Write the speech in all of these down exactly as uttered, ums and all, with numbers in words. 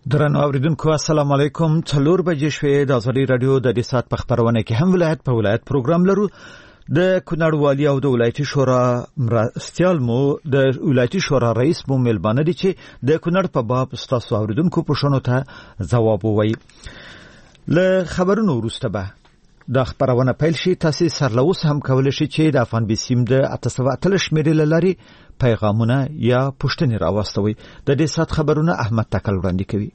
درنو اوریدونکو السلام علیکم. څلور بجې شوې د ازادي رادیو د دې سات په خبرونه کې هم ولایت په ولایت پروګرام لرو. د کونړ والی او د ولایتي شورا مرستیال مو د ولایتي شورا رئیس مو ملبانه دي چې د کونړ په باب تاسو اوریدونکو پوښتنو ته ځواب ووایي. له خبرونو وروسته به د خبرونه پیل شي. تاسو سرلوس هم کولای شئ چې د افغان بسیم د اته سوه اتلس شمیرې لاري پیغامونه یا پوښتنې راوستوي. د دې سات خبرونه احمد تکل وړاندې کوي.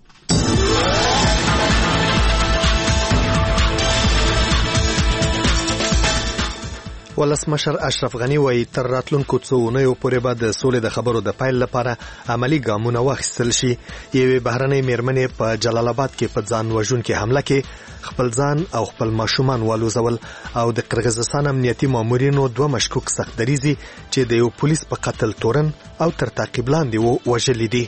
ولسمشر اشرف غنی وایي تر راتلونکو څو اونیو پورې به د سولې د خبرو د پیل لپاره عملی ګامونه واخیستل شي. یوې بهرنۍ میرمنې په جلال آباد کې په ځان وژونکې حمله کې خپل ځان او خپل ماشومان والوزول او د قرغیزستان امنیتي مامورینو دوه مشکوک سختدریزي چې د یو پولیس په قتل تورن او تر تعقیب لاندې وو وژلي دي.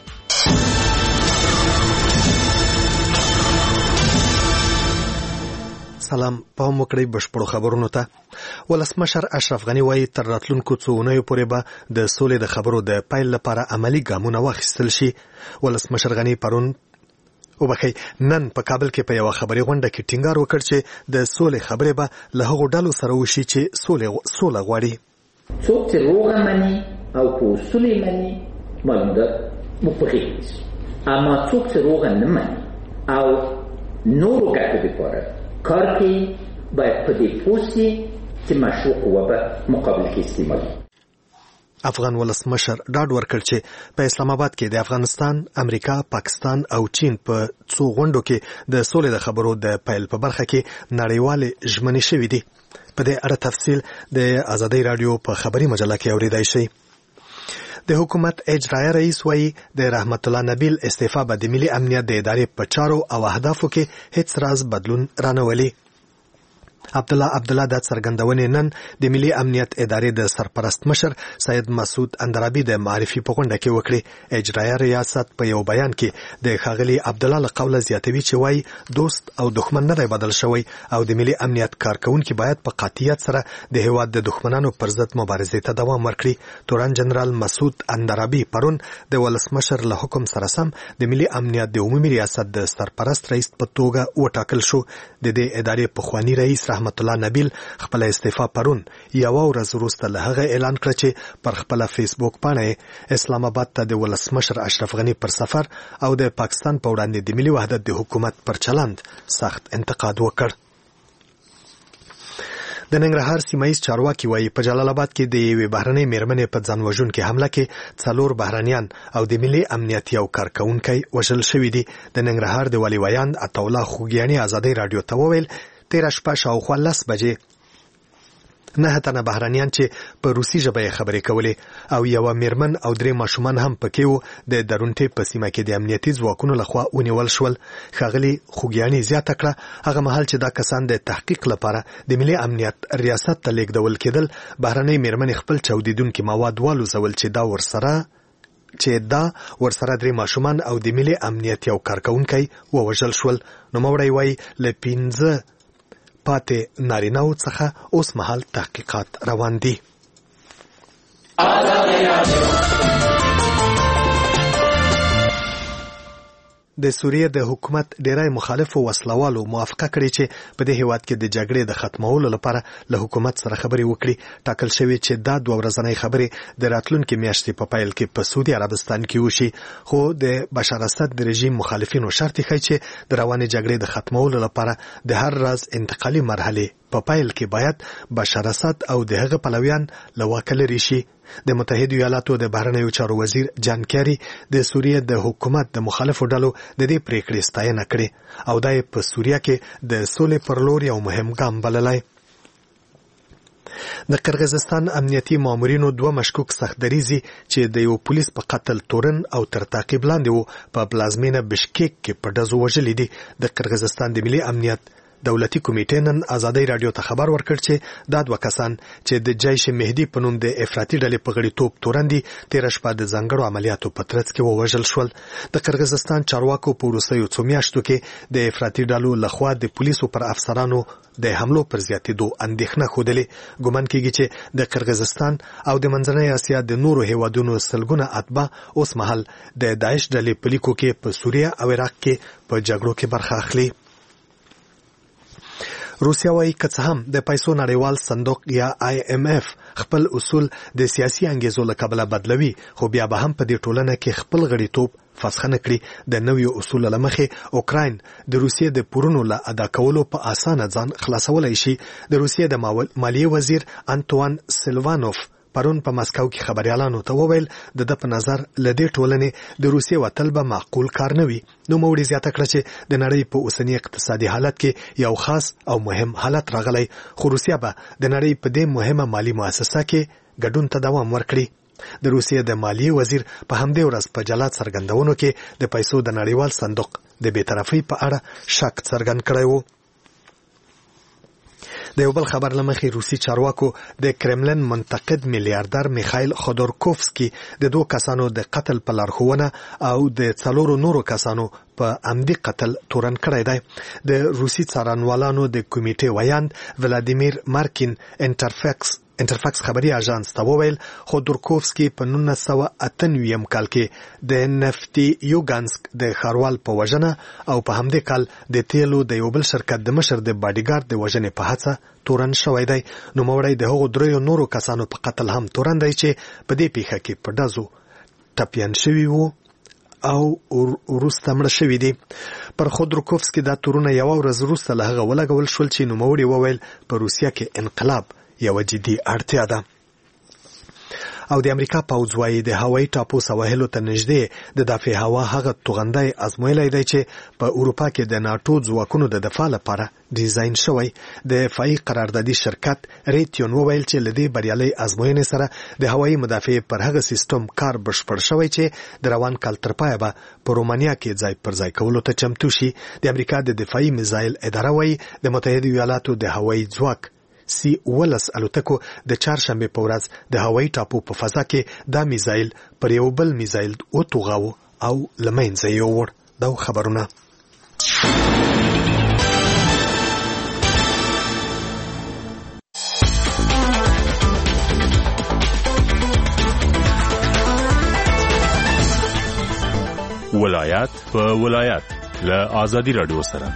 سلام په موکړی بشپړو خبرونو ته. ولسمشر اشرف غنی وایي تر راتلونکو څو اونیو پورې به د سولې د خبرو د پیل لپاره عملی ګامونه واخیستل شي. ولسمشر غنی پرون او بخي نن په کابل کې په یو خبري غونډه کې ټینګار وکړ چې د سولې خبرې به له هغو ډلو سره وشي چې سولې سوله غواړي. څوک چې روغه مني او په اصول مني معلوم ده مفقید، اما څوک چې روغه نه مني او نورو ګټو لپاره کار کوي باید په دې پوسي چې مشروع قوه په مقابل کې استعمالي. افغان ولسمشر ډاډ ورکړ چې په اسلام آباد کې د افغانستان، امریکا، پاکستان او چین په څو غونډو کې د سولې د خبرو د پیل په برخه کې نړیوالې ژمنې شوې دي. په دې اړه تفصیل د ازادي رادیو په خبري مجله کې اوریدای شئ. د حکومت اجرایه رئیس وایي د رحمت الله نبیل استعفا به د ملي امنیت د ادارې په چارو او اهدافو کې هیڅ راز بدلون رانولي. عبد الله عبد الله د څرګندونې نن د ملي امنیت ادارې د سرپرست مشر سید مسعود اندرابي د معرفي په غونډه کې وکړي. اجرایه ریاست په یو بیان کې د ښاغلي عبد الله له قوله زیاتوي چې وایي دوست او دښمن نه دی بدل شوی او د ملي امنیت کارکونکي باید په قاطعیت سره د هیواد د دښمنانو پر ضد مبارزې ته دوام ورکړي. تورن جنرال مسعود اندرابي پرون د ولسمشر له حکم سره سم د ملي امنیت د عمومي ریاست د سرپرست رئیس په توګه وټاکل شو. د دې ادارې پخوانی رئیس رحمت الله نبیل خپل استعفا پرون یو ورځ وروسته له هغه اعلان کړ چې پر خپل فیسبوک باندې اسلام آباد ته د ولسمشر اشرف غنی پر سفر او د پاکستان په وړاندې د ملي وحدت د حکومت پر چلند سخت انتقاد وکړ. د ننګرهار سیمایي چارواکي وایي په جلال آباد کې د یوې بهرنۍ میرمنې په ځان وژونکې حمله کې څلور بهرنیان او د ملي امنیت یو کارکونکی وژل شوي دي. د ننګرهار د والي ویاند عطاالله خوږیاني ازادي رادیو ته وویل تیره شپه شاوخوا لس بجې نه تنه بهرنیان چې په روسي ژبه یې خبرې کولې او یوه میرمن او درې ماشومان هم پکې وو د درونټې په سیمه کې د امنیتي ځواکونو لخوا ونیول شول. ښاغلي خوږیاني زیاته کړه هغه مهال چې دا کسان د تحقیق لپاره د ملي امنیت ریاست ته لیږدول کېدل بهرنۍ میرمنې خپل چاودیدونکي مواد والوزول چې دا ورسره چې دا ورسره درې ماشومان او د ملي امنیت یو کارکونکی ووژل شول. نوموړی وایي له پنځه پاتې نارینه‌و څخه اوس مهال تحقیقات روان دي. د سوریه د حکومت ډیری مخالفو وسلوالو موافقه کړې چې په دې هیواد کې د جګړې د ختمولو لپاره له حکومت سره خبرې وکړي. ټاکل شوی چې دا دوه ورځنۍ خبرې د راتلونکي میاشتې په پیل کې په سعودي عربستان کې وشي. خو د بشار اسد د رژیم مخالفینو شرط یې چې د روانې جګړې د ختمولو لپاره د هر راز انتقالي مرحله په پیل کې باید بشار اسد او د هغه پلویان له واکه لرې شي. د متحده ایالاتو د بهرنیو چارو وزیر جان کیری د سوریه د حکومت د مخالفو ډلو د دې پریکړې ستاینه کړې او دا په سوریه کې د سولې پر لور یو مهم ګام بللی. د قرغیزستان امنیتي مامورینو دوه مشکوک سختدریزي چې د یو پولیس په قتل تورن او تر تعقیب لاندې وو په پلازمینه بشکیک کې په ډزو وژلي دي. د قرغیزستان د ملي امنیت دولتي کمیټې نن ازادي رادیو ته خبر ورکړ چې دا دوه کسان چې د جیش مهدي په نوم د افراطي ډلې په غړیتوب تورندي تیر شپه د ځانګړو عملیاتو په ترڅ کې ووژل شول. د قرغیزستان چارواکو په وروستیو څو میاشتو کې د افراطي ډلو لخوا د پولیسو پر افسرانو د حملو پر زیاتېدو اندېښنه ښودلې. ګومان کېږي چې د قرغیزستان او د منځنۍ اسیا د نورو هیوادونو سلګونه اتباع اوس مهال د داعش ډلې په لیکو کې په سوریه او عراق کې په جګړو کې برخه اخلي. روسیا وايي که څه هم د پیسو نړیوال صندوق یا آی ایم اف خپل اصول د سیاسي انګیزو له کبله بدلوي، خو بیا به هم په دې ټولنه کې خپل غړیتوب فسخه نه کړي. د نویو اصولو له مخې اوکراین د روسیې د پورونو له ادا کولو په اسانه ځان خلاصولی شي. د روسیې د مالیې وزیر انتوان سیلوانوف پرون په مسکو کې خبريالانو ته وویل د د په نظر لدې ټولنې د روسیې وتل به معقول کار نه وي. نو موړي زیاته کړه چې د نړۍ په اوسنی اقتصادي حالت کې یو خاص او مهم حالت راغلی، خو روسیه به د نړۍ په دې مهمه مالی مؤسسه کې ګډون ته دوام ورکړي. د روسیې د مالیې وزیر په همدې ورځ په جلا څرګندونو کې د پیسو د نړیوال صندوق د بی‌طرفۍ په اړه شک څرګند کړی و. د یو بل خبر لمخې روسي چارواکو د کرملن منتقد میلیاردر میخایل خودورکوفسکي د دوه کسانو د قتل په لارښوونه او د څلورو نورو کسانو په عمدي قتل تورن کړی دی. د روسي څارنوالانو د کمیټې ویاند ولادیمیر مارکین انټرفکس انټرفکس خبري اژانس ته وویل خودورکوفسکي په نولس سوه اته نوي کال کې د نفتی یوګانسک د ښاروال په وژنه او په همدې کال د تیلو د یو بل شرکت د مشر د باډیګارد د وژنې په هڅه تورن شوی دی. نوموړی د هغو دریو نورو کسانو په قتل هم تورن دی چې په دې پیښه کې په ډزو ټپیان شوي وو او وروسته مړه شوي دي. پر خودورکوفسکي دا تورونه یوه ورځ وروسته له هغه ولګول شول چې نوموړي وویل په روسیه کې انقلاب یو جدي اړتیا ده. او د امریکا پوځ وايي د هوایي ټاپو سواحلو ته نږدې د دافع هوا هغه توغندی ازمویلی دی چې په اروپا کې د ناټو ځواکونو د دفاع لپاره ډیزاین شوی. د فایي قراردادي شرکت ریتیون وویل چې له دې بریالۍ ازموینې سره د هوایي مدافع پر هغه سیستم کار بشپړ شوی چې د روان کال تر پایه به په رومانیا کې ځای پر ځای کولو ته چمتو شي. د امریکا د دفاعي میزایل اداره وايي د متحده ایالاتو د هوایي ځواک سی ولس الوتکو د چهارشنبه په ورځ د هوایي ټاپو په فضا کې دا میزایل پر یو بل میزایل وتوغاو او له منځه یې ووړ. دا خبرونه ولایت په ولایت له آزادي رادیو سره.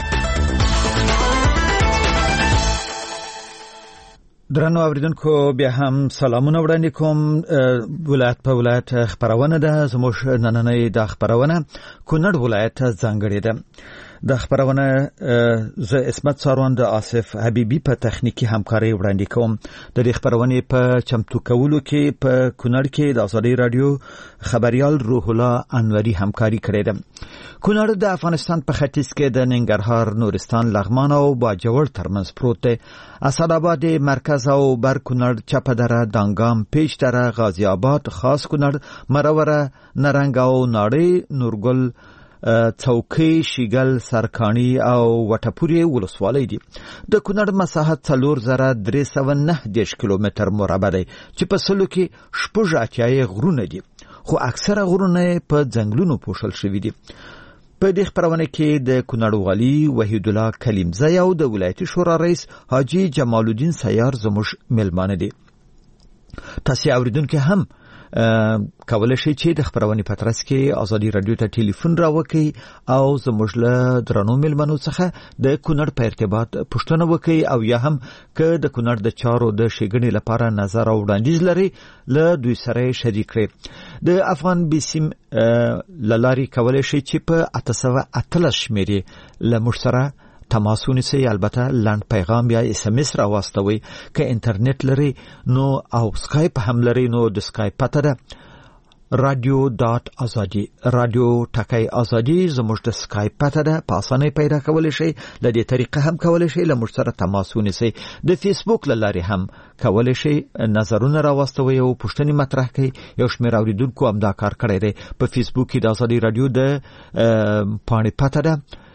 درنو اوریدونکو بیا هم سلامونه وړاندې کوم. ولایت په ولایت خبرونه ده. زموږ نننۍ د خبرونه کونړ ولایت ځانګړې ده. د خبرونه ز اسمت ساروان د آصف حبیبی په تخنیکی همکاري وړاندې کوم. د دې خبرونه په چمتو کولو کې په کونړ کې د آزادي رادیو خبريال روح الله انوری همکاري کړې ده. کونړ د افغانستان په ختیځ کې د ننګرهار، نورستان، لغمان او باجوړ ترمنځ پروت دی. اسداباد مرکز او بر کونړ، چپه دره، دانګام، پیچ دره، غازی آباد، خاص کونړ، مروره، نرنګ او ناړۍ، نورګل، څوکۍ، شیګل، سرکانی او وټپوري ولسوالۍ دي. د کونړ مساحت څلور زره درې سوه نهه دېرش کیلومتر مربع دی چې په سلو کې شپږ اتیا غرونه دي، خو اکثره غرونه په ځنګلونو پوښل شوي دي. په دې خبرونه کې د کونړ والي وحید الله کلیمزی او د ولایتي شورا رئیس حاجی جمال الدین سیار زموږ ملمانه دي. تاسو اوریدونکو هم کولای شئ چې د خبرونه په ترڅ کې آزادي رادیو ته ټلیفون راوکړئ او زموږ له درنو ملمنو څخه د کونړ په ارتباط پوښتنه وکړئ او یا هم که د کونړ د چارو د ښېګڼې لپاره نظر او وړاندیز لري له دوی سره شریک کړئ. د افغان بیسیم لاري کولای شئ چې په اته سوه اتلس شمیرې له موږ سره تماس ونیسئ. البته لنډ پیغام یا اس ام اس راواستوئ. که انټرنیټ لري نو او سکایپ هم لري نو د سکایپ پته ده رادیو ډاټ ازادي، رادیو ټکی ازادي زموږ د سکایپ پته ده. په اسانۍ پیدا کولی شئ. له دې طریقه هم کولی شئ له موږ سره تماس ونیسئ. د فیسبوک له لارې هم کولی شئ نظرونه راواستوئ او پوښتنې مطرح کړئ. یو شمېر اوریدونکو همدا کار کړی دی. په فیسبوک کې د ازادي رادیو د پاڼې پته ده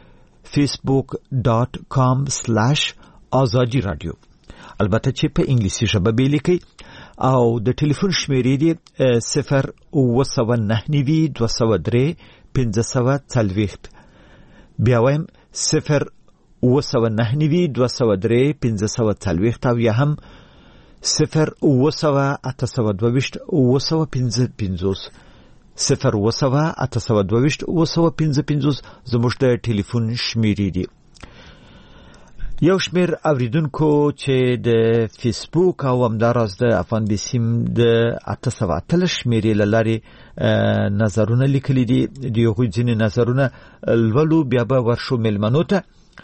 facebook dot com slash azadi radio. البته چې په انګلیسي ژبه به لیکي او د ټلیفون شمیرې دی صفر اوه سوه نهه نوي دوه سوه درې پنځه سوه څلوېښت. بیا وایم صفر اوه سوه نهه نوي دوه سوه درې پنځه سوه څلوېښت او یا هم صفر اوه سوه اته سوه دوه ویشت اوه سوه پنځه پنځوس صفر اوه سوه اته سوه دوه ویشت اوه سوه پنځه پنځوس زموږ د ټلیفون شمیرې دي. یو شمیر اوریدونکو چې د فیسبوک او همداراز د افغان بیسیم د اته سوه اتلس شمیرې له لارې نظرونه لیکلي دي. د هغوی ځینې نظرونه لولو بیا به ورشو میلمنو ته.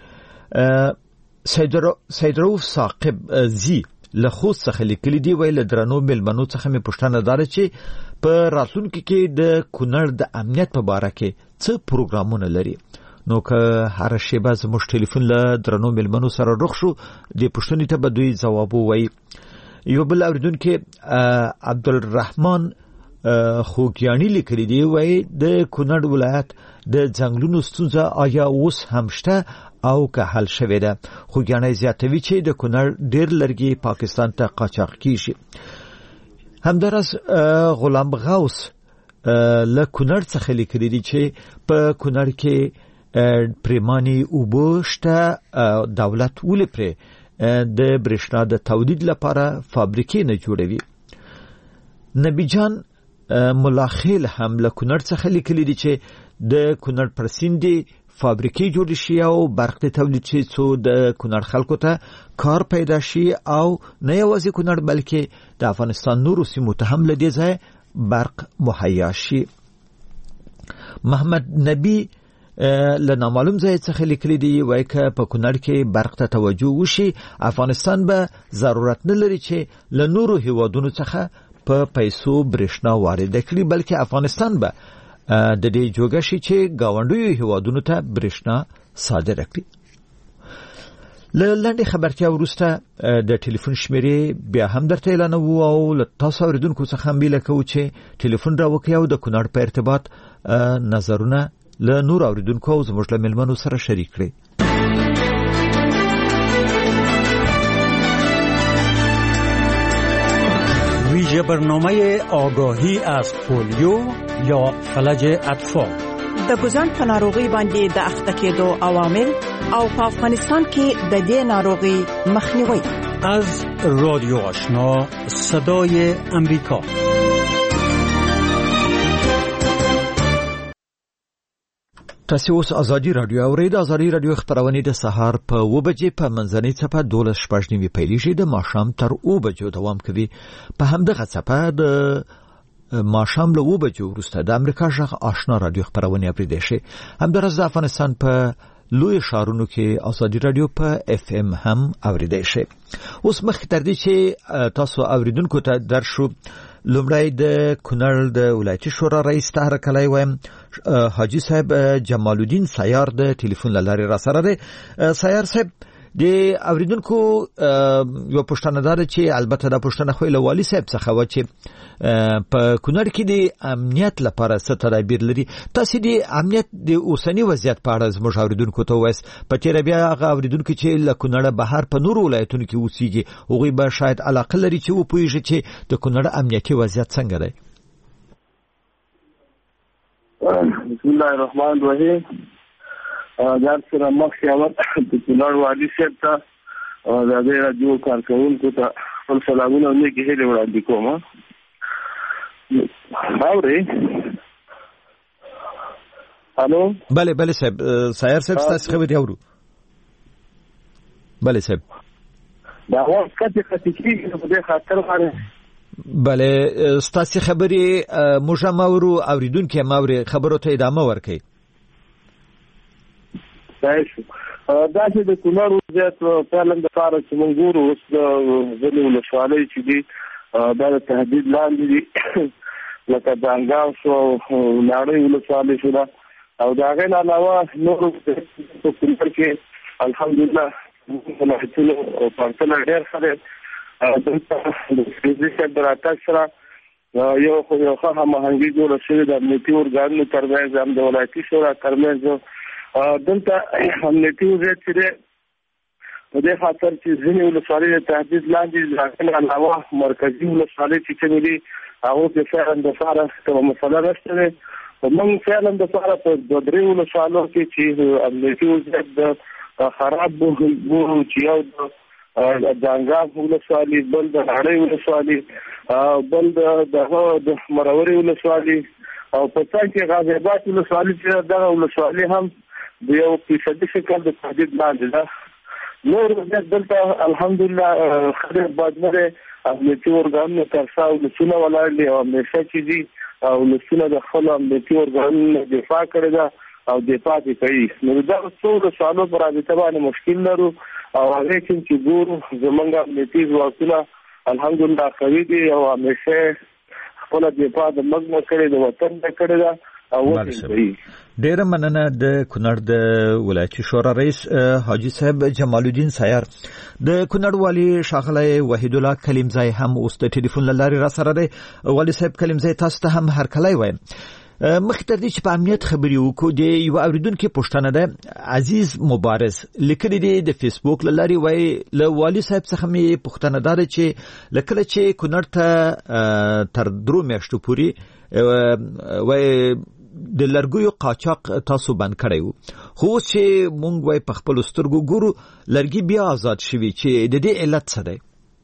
سیدرؤف ثاقب زی له خوست څخه لیکلي دي، وایي له درنو میلمنو څخه مې پوښتنه داره چې په راتلونکي کې د کونړ د امنیت په باره کې څه پروګرامونه لري. نو که هر شیبه زموږ ټلیفون له درنو میلمنو سره رخ شو د پوښتنې ته به دوی ځواب ووایي. یو بل اوریدونکی عبدالرحمن خوګیاني لیکلي دی، وایي د کونړ ولایت د ځنګلونو ستونزه آیا اوس هم شته او که حل شوې ده؟ خوګیاني زیاتوي چې د کونړ ډېر لرګي پاکستان ته قاچاق کیږي. همداراز غلام غوث له کونړ څخه لیکلي دي چې په کونړ کې پریمانی اوبه شته، دولت ولې پرې د برېښنا د تولید لپاره فابریکې نه جوړوي. نبی جان ملاخیل هم له کونړ څخه لیکلي دي چې د کونړ پر سیند فابریکې جوړ شي او برق د تولید شي څو د کونړ خلکو ته کار پیدا شي او نه یوازې کونړ بلکې د افغانستان نورو سیمو ته هم له دې ځایه برق مهیا شي. محمد نبی له نامعلوم ځای څخه لیکلي دي، وایي که په کونړ کې برق ته توجه وشي افغانستان به ضرورت نه لري چې له نورو هیوادونو څخه په پیسو برېښنا وارد کړي، بلکې افغانستان به د دې جوګه شي چې ګاونډیو هیوادونو ته برېښنا صادره کړي. له لنډې خبرتیا وروسته د ټلیفون شمیرې بیا هم درته اعلانوو او له تاسو اوریدونکو څخه هم بیله کوو چې ټلیفون راوکړئ او د کونړ په ارتباط نظرونه له نور اوریدونکو او زموږ له میلمنو سره شریک کړئ. ویژه برنامه آگاهی از پولیو یا فلج اطفال د ګوزن په ناروغي باندې د اخته کېدو عوامل او په افغانستان کې د دې ناروغي مخنیوي. از رادیو آشنا صدای امریکا. تاسو اوس ازادي رادیو اورئ. ازادي رادیو خبرونه د سهار په اوه بجې په منځنۍ څپه دولس شپږ نیمې پیلېږي، د ماښام تر اوه بجو دوام کوي. په همدغه څپه د ماښام له اوه بجو وروسته د امریکا غږ آشنا رادیو خبرونه اورېدای شي. همداراز د افغانستان په لوی ښارونو کې ازادي رادیو په اف ام هم اورېدای شي. اوس مخکې تر دې چې تاسو اوریدونکو ته درشو، لومړی د کونړ د ولایتي شورا رئیس ته هرکلی وایم. حاجی صاحب جمال الدین سیار د ټلیفون له لارې را سره دی. سیار صاحب، د اوریدونکو یو پوښتنه ده چې البته دا پوښتنه خو له والي صاحب څخه و چې په کونړ کې د امنیت لپاره څه تدابیر لري. تاسو د امنیت د اوسنی وضعیت په اړه زموږ اوریدونکو ته وایي. په تیر بیا هغه اوریدونکو چې له کونړ بهر په نورو ولایتونو کې اوسېږي هغوی به شاید علاقه لري چې وپوهیږي چې د کونړ امنیتي وضعیت څنګه دی. بسم الله الرحمن الرحیم. دا سره مخکې اول د کونړ والي صاحب ته د دې راډیو کارکوونکو ته خپل سلامونه او نیکې هیلې وړاندې کوم. اورئ؟ الو. بله بله صاحب، سیار صاحب ستاسو خبرې اورو. بله صاحب. دا اواز کټې کټې کېږي نو په دې خاطر باندې بله ستاسو خبرې موږ هم اورو، اوریدونکي هم اوري. خبرو ته ادامه ورکړئ. دا چې د کونړ وضعیت فعلا د پاره چې موږ ګورو اوس د ځینې ولسوالۍ چې دي دا د تهدید لاندې دي، لکه دانګام شو او ناړۍ ولسوالۍ شو ده، او د هغې نه علاوه نورو په کونړ کې الحمدلله ولایتونو پرتله ډېر ښه دی. دلته د فیزي صاحب د راتګ سره یو خو یو ښه هماهنګي جوړه شوې ده امنیتي ارګانونو ترمنځ، هم د ولایتي شورا ترمنځ دلته امنیتي وضعیت چې په دې خاطر چې ځینې ولسوالۍ د تهدید لاندې ځکه علاوه مرکزي ولسوالۍ چې کومې دي هغه په فعلا د فاره کومه مسله نشته ده. موږ فعلا د فاره په دوه درې ولسوالو کې چې امنیتي وضعیت د خراب بو چې یو د ځانګړي ولسوالۍ، بل د هړۍ ولسوالۍ، بل د مروري ولسوالۍ او په څنګ کې غازي آباد ولسوالۍ چې دا ولسوالۍ هم د یو فیصدي شکل د تهدید لاندې ده. نور دلته الحمدلله خیر بادمره امنیتي ارګانونو ترڅا ولسونه ولاړ دي او همیشه چې دي او ولسونه د خپل امنیتي ارګانونو دفاع کړی ده او دفاع دي کوي. نو دا څو سوالو پر رابطه باندې مشکل لرو او هغه چې ګورو زمونږ امنیتي ځواکونه الحمدلله قوي دي او همیشه خپل دفاع د مګم کړی د وطن د کړی ده. ډیره مننه د کونړ د ولایتي شورا رئیس حاجی صاحب جمال الدین سایار. د کونړ والی ښاغلی وحید الله کلیمزای هم اوس د ټلیفون له لارې را سره دی. والی صاحب کلیمزای، تاسو ته هم هرکلی وایم. مخکې تر دې چې په امنیت خبرې وکړو، د یو اورېدونکي پوښتنه ده، عزیز مبارز لیکلي دي د فیسبوک له لارې، وایي له والي صاحب څخه مې پوښتنه ده چې له کله چې کونړ ته تر درو میاشتو پورې وایي د لرګیو قاچاق تاسو بند کړی وو، خو اوس چې مونږ وایي په خپلو سترګو ګورو لرګي بیا آزاد شوي، چې د دې علت څه دی؟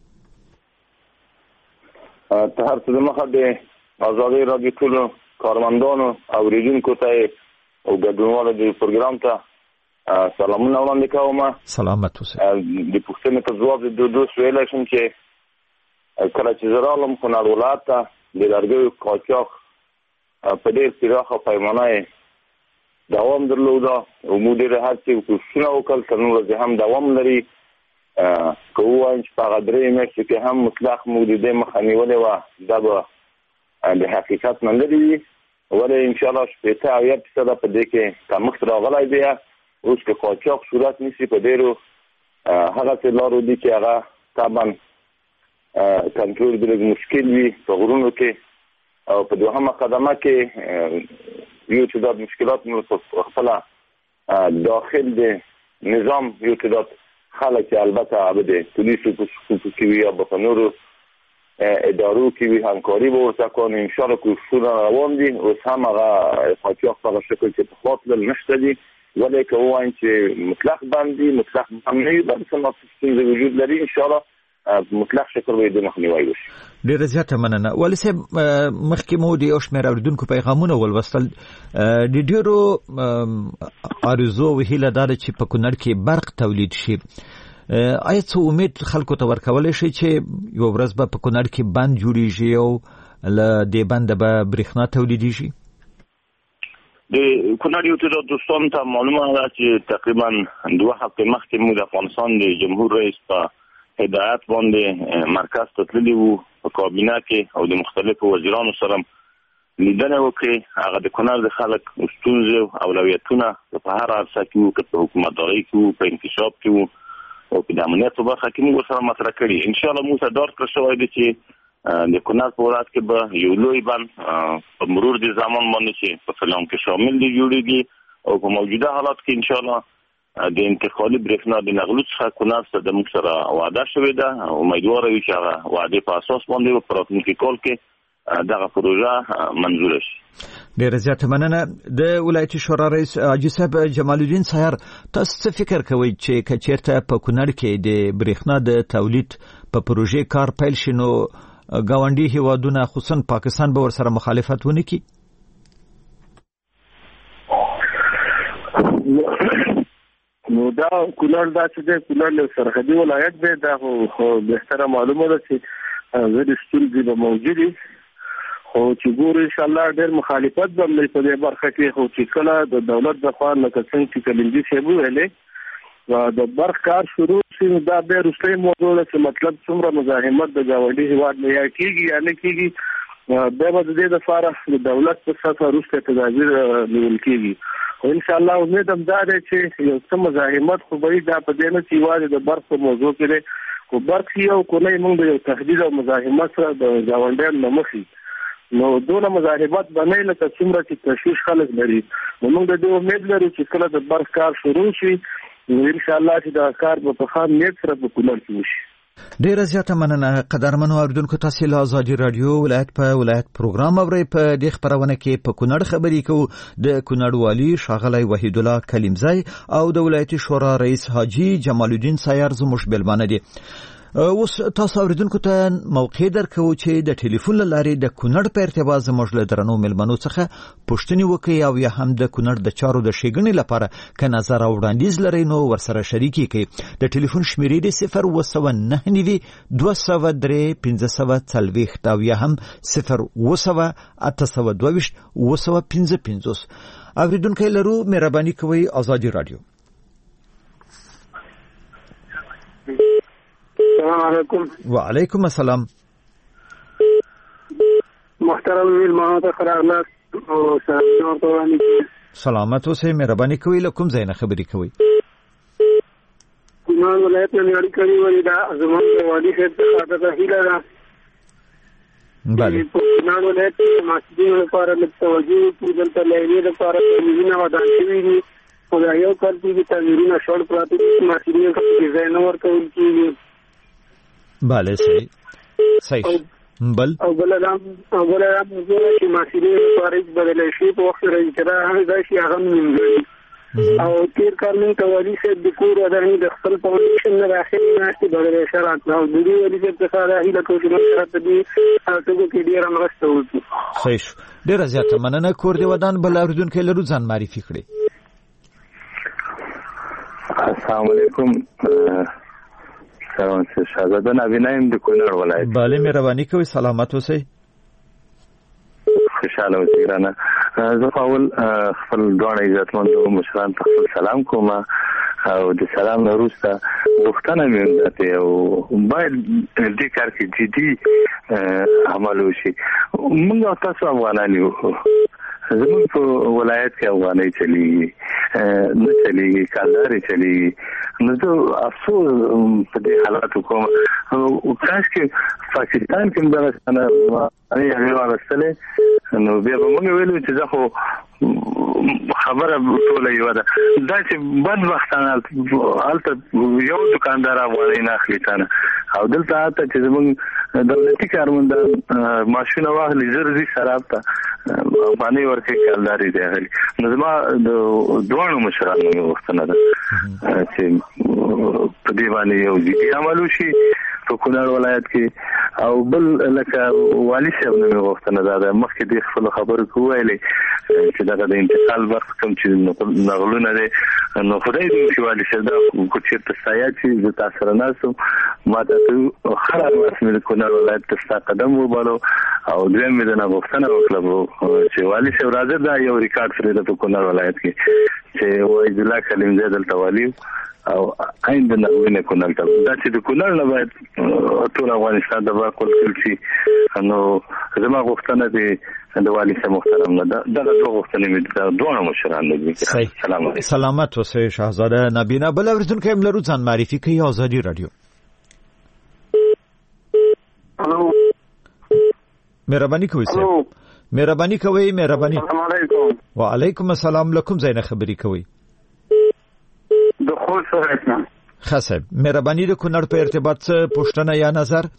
ته هر څه د مخه د ازادۍ راډیو ټولو کارمندانو او اوریدونکو ته او ګډونوالو د پروګرام ته سلامونه وړاندې کوم. سلامت اوسئ. د پوښتنې په ځواب د دوست ویلی شم چې کله چې زه راغلم کونړ ولایت ته د لرګیو قاچاق په ډېر پراخه پیمانه دوام درلوده او موږ ډېرې هڅې کوښښونه وکړل، تر نن ورځې هم دوام لري. که ووایم چې په هغه درې میاشتو کې هم مطلق موږ د دې مخه نیولې وه، دا به د حقیقت نه لرې وي، ولې انشاءالله شپېته اویا فیصده په دې کې کمښت راغلی دی. اوس که قاچاق صورت نیسي په ډېرو هغسې لارو دي چې هغه طبعا کنټرول د لږ مشکل وي په غرونو کې، او په دوهمه قدمه کې یو تعداد مشکلات مو په خپل داخل د نظام یو تعداد خلک البته عبده پولیسو کې وي یا په نورو ادارو کې وي همکاري به ورته کوو. انشاءالله کوښښونه روان دي. اوس هم هغه قاچاق په هغه شکل چې پخوا تلل نشته دي، ولې که ووایم چې مطلق بند دي، مطلق هم نه وي، بلکې څه ستونزې وجود لري، انشاءالله مطلق شکل به د مخنیوي وشي. ډیره زیاته مننه. والي صاحب، مخکې مو د یو شمېر اوریدونکو پیغامونه ولوستل. د ډیرو آرزو او هیله دا ده چې په کونړ کې برق تولید شي. آیا څه امید خلکو ته ورکولی شي چې یو ورځ به په کونړ کې بند جوړیږي او له دې بنده به برېښنا تولیدیږي؟ د کونړ یو تعداد دوستانو ته معلومه ده چې تقریبا دوه هفتې مخکې موږ د افغانستان د جمهور رئیس په هدایت باندې مرکز ته تللي وو، په کابینه کې او د مختلفو وزیرانو سره لیدنه وکړې. هغه د کونړ د خلک ستونزې او اولویتونه په هر عرصه کې وو، که په حکومتدارۍ کې وو، په انکشاف کې وو او په د امنیت په برخه کې موږ سره مطرح کړي. انشاءالله موږ ته ډاډ کړی شوی دی چې د کونړ په ولایت کې به یو لوی بند په مرور د زمان باندې چې په پلان کې شامل دی جوړېږي او په موجوده حالات کې انشاءالله د انتقالي برېښنا د نقلو څخه کونړ ته د موږ سره وعده شوې ده. امیدواره یو چې هغه وعدې په اساس باندې په راتلونکي کال کې دغه پروژه منظوره شي. ډیره زیاته مننه. د ولایتي شورا رئیس حاجي صاحب جمال الدین سایار، تاسو څه فکر کوئ چې که چېرته په کونړ کې د برېښنا د تولید په پروژې کار پیل شي، نو ګاونډي هیوادونه خصوصا پاکستان به ورسره مخالفت ونه کړي؟ نو دا کونړ دا چې دی، کونړ له سرحدي ولایت دی، دا خو بهتره معلومه ده چې زه د ستونزې به موجود وي، خو چې ګورو انشاءالله ډېر مخالفت به هم دی په دې برخه کې. خو چې کله د دولت د خوا لکه څنګه چې کلیمجي صاحب وویلې د برق کار شروع شي، نو دا بیا وروستۍ موضوع ده چې مطلب څومره مزاحمت د ګاونډي هېواد نه یا کېږي یا نه کېږي، بیا به د دې لپاره د دولت په سطحه وروسته تدابیر نیول کېږي. خو انشاءالله امید هم دا دی چې یو څه مزاحمت خو به دا په دې نه چې یوازې د برق په موضوع کې دی، خو برق یو کونی موږ د یو تهدید او مزاحمت سره د ګاونډیانو نه مخ یو. نو دونه مزاحمت باندې لکه څومره چې تشویش خلک لري نو موږ د دې امید لرو چې کله د برق کار شروع شي نو ان شاء الله چې دا کار په خام نیت سره په کونړ کې وشي. ډیره زیاته مننه قدرمنو اوریدونکو. تاسو له آزادي رادیو ولایت په ولایت پروګرام اورئ. په دې خبرونه کې په کونړ خبرې کوو د کونړ والی ښاغلی وحید الله کلیمزی او د ولایتي شورا رئیس حاجی جمال الدین سایار زموږ بلمانه دي. اوس تاسو اوریدونکو ته موقع درکو چې د ټلیفون لارې د کونړ په ارتباط زموږ له درنو ملمنو څخه پوښتنې وکړئ او یا هم د کونړ د چارو د ښېګڼې لپاره که نظر او وړاندیز لرئ نو ورسره شریک کړئ. د ټلیفون شمیرې د صفر اوه سوه نهه نوي دوه سوه درې پنځه سوه څلوېښت او یا هم صفر اوه سوه اته سوه دوه ویشت اوه سوه پنځه پنځوس. اوریدونکي لرو مهرباني کوئ آزادي رادیو. السلام علیکم. وعلیکم السلام. محترم میلمانو ته خراغلاست او سلام ورته وړاندې. سلامت اوسئ. مهرباني کوئ له کوم ځای نه خبرې کوئ؟ کونړ ولایت نه مې اړیکه نیولې ده. زموږ د والي صاحب څخه دا هیله ده بله په کونړ ولایت کې د محصلینو لپاره لږ توجه وکړي. دلته لیلیې لپاره تمویلونه ودان شوي دي خو دا یو کال کېږي تمویلونه شړ پراته دي. محصلینو ته ځای نه ورکول کېږي. بله صحیح صحیح. بل او بل رام او بل رام چې محصلین لپاره بدلې شي په وخت راځي چې دا هم دا شي هغه نیمګړي او تیر کار من توالي صاحب د کور ودانې د خپل فاونډیشن نه راخلي ناشته بدلې شرط او د دې ولې چې څه راهي له کوم شرط دي تاسو کې ډیر مرسته وکړي. صحیح. ډیر زیاته مننه. کور دی ودان بل اوریدونکو لرو ځان معرفي کړئ. السلام علیکم. سلام شهزاده نبینایم د کونړ ولایت. بله مهرباني کوئ. سلامت اوسئ. خوشاله اوسئ ګرانه. زه اول خپل دواړه عزتمندو مشران ته خپل سلام کوم او د سلام نه وروسته غوښتنه مې وکړه او باید دې کار کې جدي عمل وشي. موږ تاسو افغانان یو. زموږ په ولایت کې افغانۍ چلیږي نه چلیږي کالدارې چلیږي. نو زه افسوس په دې حالاتو کوم او کاش کې پاکستان کې دغه څنګه هغه واغستلې نو بیا به موږ ویلو چې زه خو خبره ټوله یو ده دا چې بدبختانه هلته یو دکاندار افغانۍ نه اخلي تانه او دلته هلته چې زموږ دولتي کارمندان ماشونه واخلي زر ځي شراب ته افغانۍ ورکوي کالدارې دی اخلي. نو زما د دواړو مشرانو مې غوښتنه ده چې په دې باندې یو جدي عمل وشي په کونړ ولایت کې او بل لکه والي صاحب نه مې غوښتنه ده مخکې دې خپلو خبرو کې وویلې چې دغه د انتقال برخه کوم چې نغلونه دی نو خدای دې چې والي صاحب دا کو چېرته سایه چې زه تا سره ناست وم ما ته هر وخت مې د کونړ ولایت ته ستا قدم وبالو او دویم مې دنه غوښتنه وکړه چې والي صاحب راځه دا یو ریکارډ سره د کونړ ولایت کې چې وحید الله کلیمزی دلته والي او آئند نغوینه کونړ ته دا چې د کونړ نه باید ټول افغانستان د برق ولکل شي. نو زما غوښتنه دی د والي صاحب محترم نه دغه دوه غوښتنې مې د دواړو مشرانو دي. سلام علیکم. سلامت اوسئ شهزاده نبینه. بل اوریدونکی هم لرو ځان معرفي کوي. آزادي رادیو. الو مهرباني کوئ صاحب. مهرباني کوئ. مهرباني. السلام علیکم. وعلیکم السلام. لکم ځای نه خبرې کوئ؟ د خوست ولایت نه. ښه صاحب مهرباني د کونړ په ارتباط څه پوښتنه یا نظر؟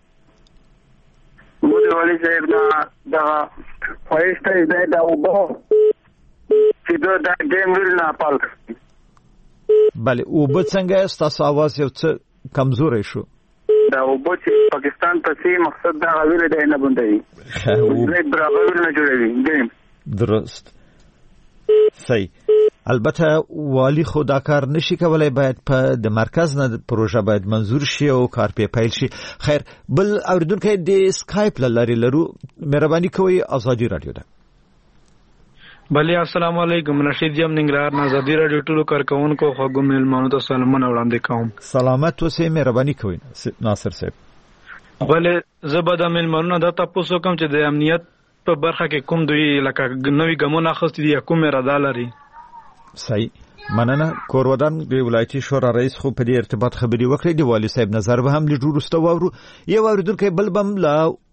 مو د والي صاحب نه دغه ښایسته دی د اوبو چې دوی دا ډیم ویل نه پال کړي. بله اوبه څنګه ستاسو اواز یو څه کمزوری شو؟ دا اوبه چې پاکستان ته ځي مقصد دغه ویل دی نه بندوي دوی برابر ویل نه جوړوي ډیم. درست صحیح. البته والی خو دا کار نشي کولای باید په د مرکز نه پروژه باید منظور شي او کار په پیل شي. خیر بل اوریدونکو د اسکایپ لاري لرو مهرباني کوئ. آزادي رادیو ده. بله السلام علیکم. رشید یم ننګرهار آزادي رادیو ټولو کارکونکو خو ګم ملمانو ته سلامونه وړاندې کوم. سلامت اوسئ. مهرباني کوئ ناصر صاحب. بله زه به د ملمانو د تاسو کوم چې د امنیت په برخه کې کوم دوی لکه نوې ګامونه اخیستي دي کوم اراده لري؟ صحیح مننه. کورودان د ولایتي شورا رئیس خو په دې ارتباط خبري وکړي. د والي صاحب نظر به هم لږ وروسته واورو. یو اوریدونکی بل بم لا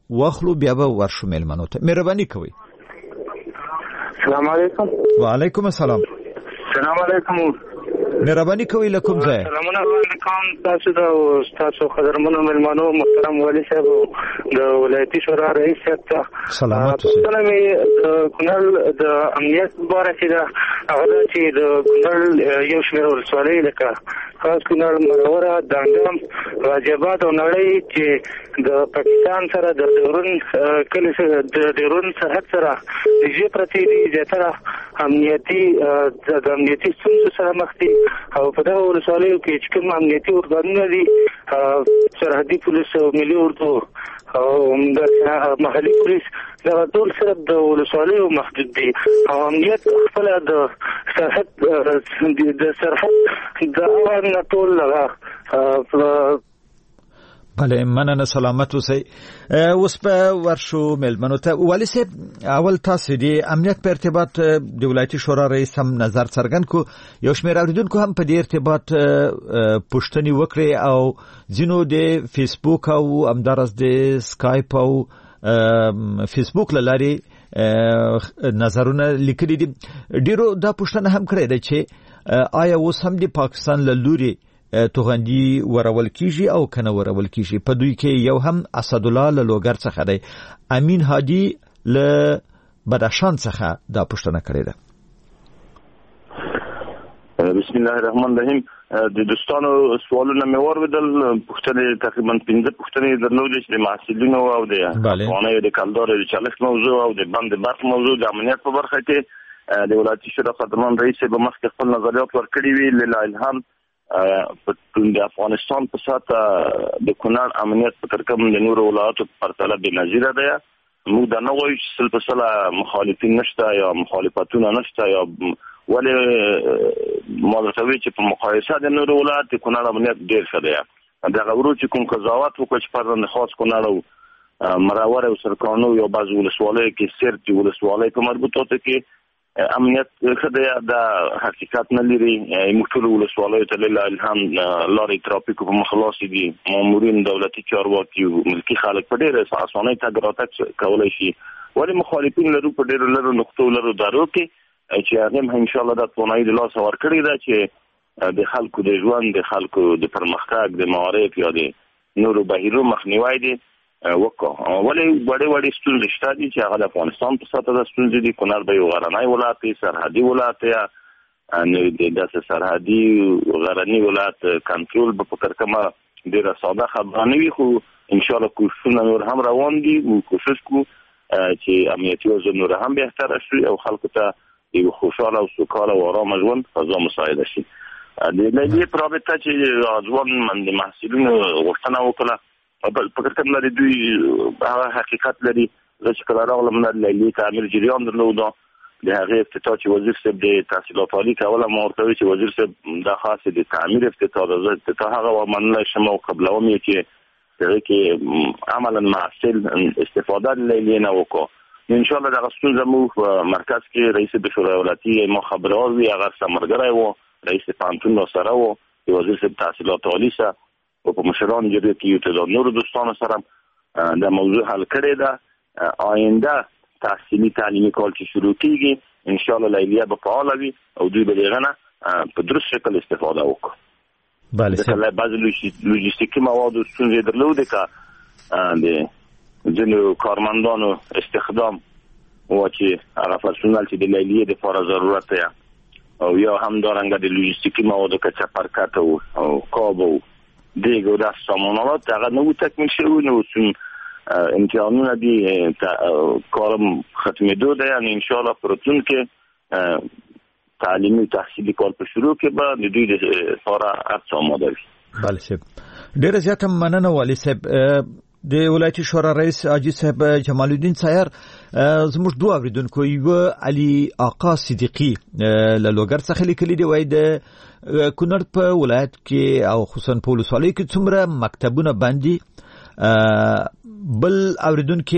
واخلو بیا به ورشو ملمنو ته مهرباني کوئ. السلام علیکم. وعلیکم السلام. السلام علیکم. مهرباني کوئ له کوم ځای؟ سلامونه علیکم تاسو ته او تاسو قدرمنو ملمنو محترم والي صاحب د ولایتي شورا رئیس صاحب ته سلامات اوسئ. پوښتنه مې د کونړ د امنیت په اړه چې ده هغه ده چې د کونړ یو شمېر ولسوالۍ لکه خاص کونړ منوره دانګام غازي آباد او نړۍ چې د پاکستان سره د ډیورن کلي د ډیورن سرحد سره نږدې پرتې دي زیاتره امنیتي د امنیتي ستونزو سره مخ دي او په دغه ولسوالیو کې چې کوم امنیتي ارګانونه دي سرحدي پولیس او ملي اردو او د محلي پولیس دا ټول صرف د ولسوالیو محدود دي او امنیت خپل د سرحد د سرحد د اول نه ټول لغه بله مننه سلامت اوسئ. اوس په ورشو ملمنو ته والي صاحب اول تاسو د امنیت په ارتباط د ولایتي شورا رئیس هم نظر څرګند کو یو شمېر اوریدونکو هم په دې ارتباط پوښتنې وکړي او ځینو د فیسبوک او همدارس د سکایپ او فیسبوک لارې نظرونه لیکلي دي. ډیرو دا پوښتنه هم کړې ده چې آیا اوس هم د پاکستان له لوري توغندي ورول کیږي او کنه ورول کیږي؟ په دوی کې یو هم اسد الله له لوګر څخه دی، امین هادي له بدخشان څخه دا پوښتنه کړې ده. بسم الله الرحمن الرحیم. د دوستانو سوالونه مې واوریدل، پوښتنې تقریبا پنځه پوښتنې درلودې چې د محصلینو او د افغانانو د کلدارو د چالش موضوع او د بند برق موضوع د امنیت په برخه کې د ولایتي شورا قدرمن رئیس به مخکې خپل نظریات ورکړي وي. لله الحمد د افغانستان په ساته د کونړ امنیت په ترکم د نورو ولایاتو په پرتله بې نظیره ده. موږ دا نه وایو چې سل په سله مخالفین نشته یا مخالفتونه نشته یا ولې ما درته وایي چې په مقایسه د نورو ولایات د کونړ امنیت ډېر ښه دی. دغه ورو چې کوم قضاوت وکړه چې فرضاً خاص کونړ او مراور او سرکانو یا بعض ولسوالیو کې صرف د ولسوالۍ په مربوطاتو کې امنیت ښه دی، دا حقیقت نه لري. موږ ټول ولسوالیو ته لله الحمد لارې ترافیکو په مخ خلاصې دي، مامورین دولتي چارواکي او ملکي خلک په ډېره اسانۍ تګ راتګ کولی شي. ولې مخالفین لرو په ډېرو لرو نقطو لرو دارو کې چې هغه هم انشاءالله دا توانایي د لاسه ورکړې ده چې د خلکو د ژوند، د خلکو د پرمختګ، د معارف یا د نورو بهیرو مخنیوی دی وکړو. ولې وړې وړې ستونزې شته دي چې هغه د افغانستان په ساته د ستونزې دي. کونړ به یو غرنی ولایت دی، سرحدي ولایت یا داسې سرحدي غرني ولایت کنټرول به په کړکمه ډېره ساده خبره نه وي، خو انشاءالله کوششونه نور هم روان دي. موږ کوشش کوو چې امنیتي وضع نور هم بهتره شي او خلکو ته یو خوشحاله او سوکاله او ارامه ژوند فضا مساعده شي. د لیلیې په رابطه چې ځوان من د محصلینو غوښتنه وکړه په کړکم لري، دوی هغه حقیقت لري. زه چې کله راغلم نه لیلیې تعمیر جریان درلود، د هغې افتتاح چې وزیر صاحب د تحصیلات عالي کوله، ما ورته وایي چې وزیر صاحب دا خاص د تعمیر افتتاح ده، زه افتتاح هغه ومنلی شم او قبلوم یې چې هغې کې عملا محصل استفاده د لیلیې نه وکړو. انشاءالله دغه ستونزه موږ په مرکز کې رئیس د شورای ولایتي ما خبردار وي، هغه سره ملګری و، رئیس پوهنتون راسره و، د وزیر صاحب تحصیلات عالي سره او په مشران جریه کې یو تعداد نورو دوستانو سره د موضوع حل کړې ده. آینده تحصیلي تعلیمي کال چې شروع کیږي انشاءالله لیلیه به فعاله وي او دوی به د هغه نه په درست شکل استفاده وکړي. بله ځکه بعضې لوجستیکي موادو ستونزې درلودې که د ځینو کارمندانو استخدام و چې هغه پرسونل چې د لیلیې دپاره ضرورت دی او یا همدارنګه د لوجستیکي موادو که چپرکټ او کاب او دیگه و دست سامانالات هغه نو تکمیل شوی، نو چون امتحانونه دي کارم ختمېدو ده، یعنی انشاءالله پرتون کې تعلیمي و تحصیلي کار په شروع کې به د دوی لپاره هر څه آماده وي. بله صاحب ډېره زیاته مننه والي صاحب. د ولایتي شورا رئیس حاجي صاحب جمال الدین سایر زموږ دوه اوریدونکو، یوه علي آقا صدیقي له لوګر څخه لیکلي دی، وایي د کونړ په ولایت کې او خصوصا په ولسوالیو کې څومره مکتبونه بند دي. بل اوریدونکي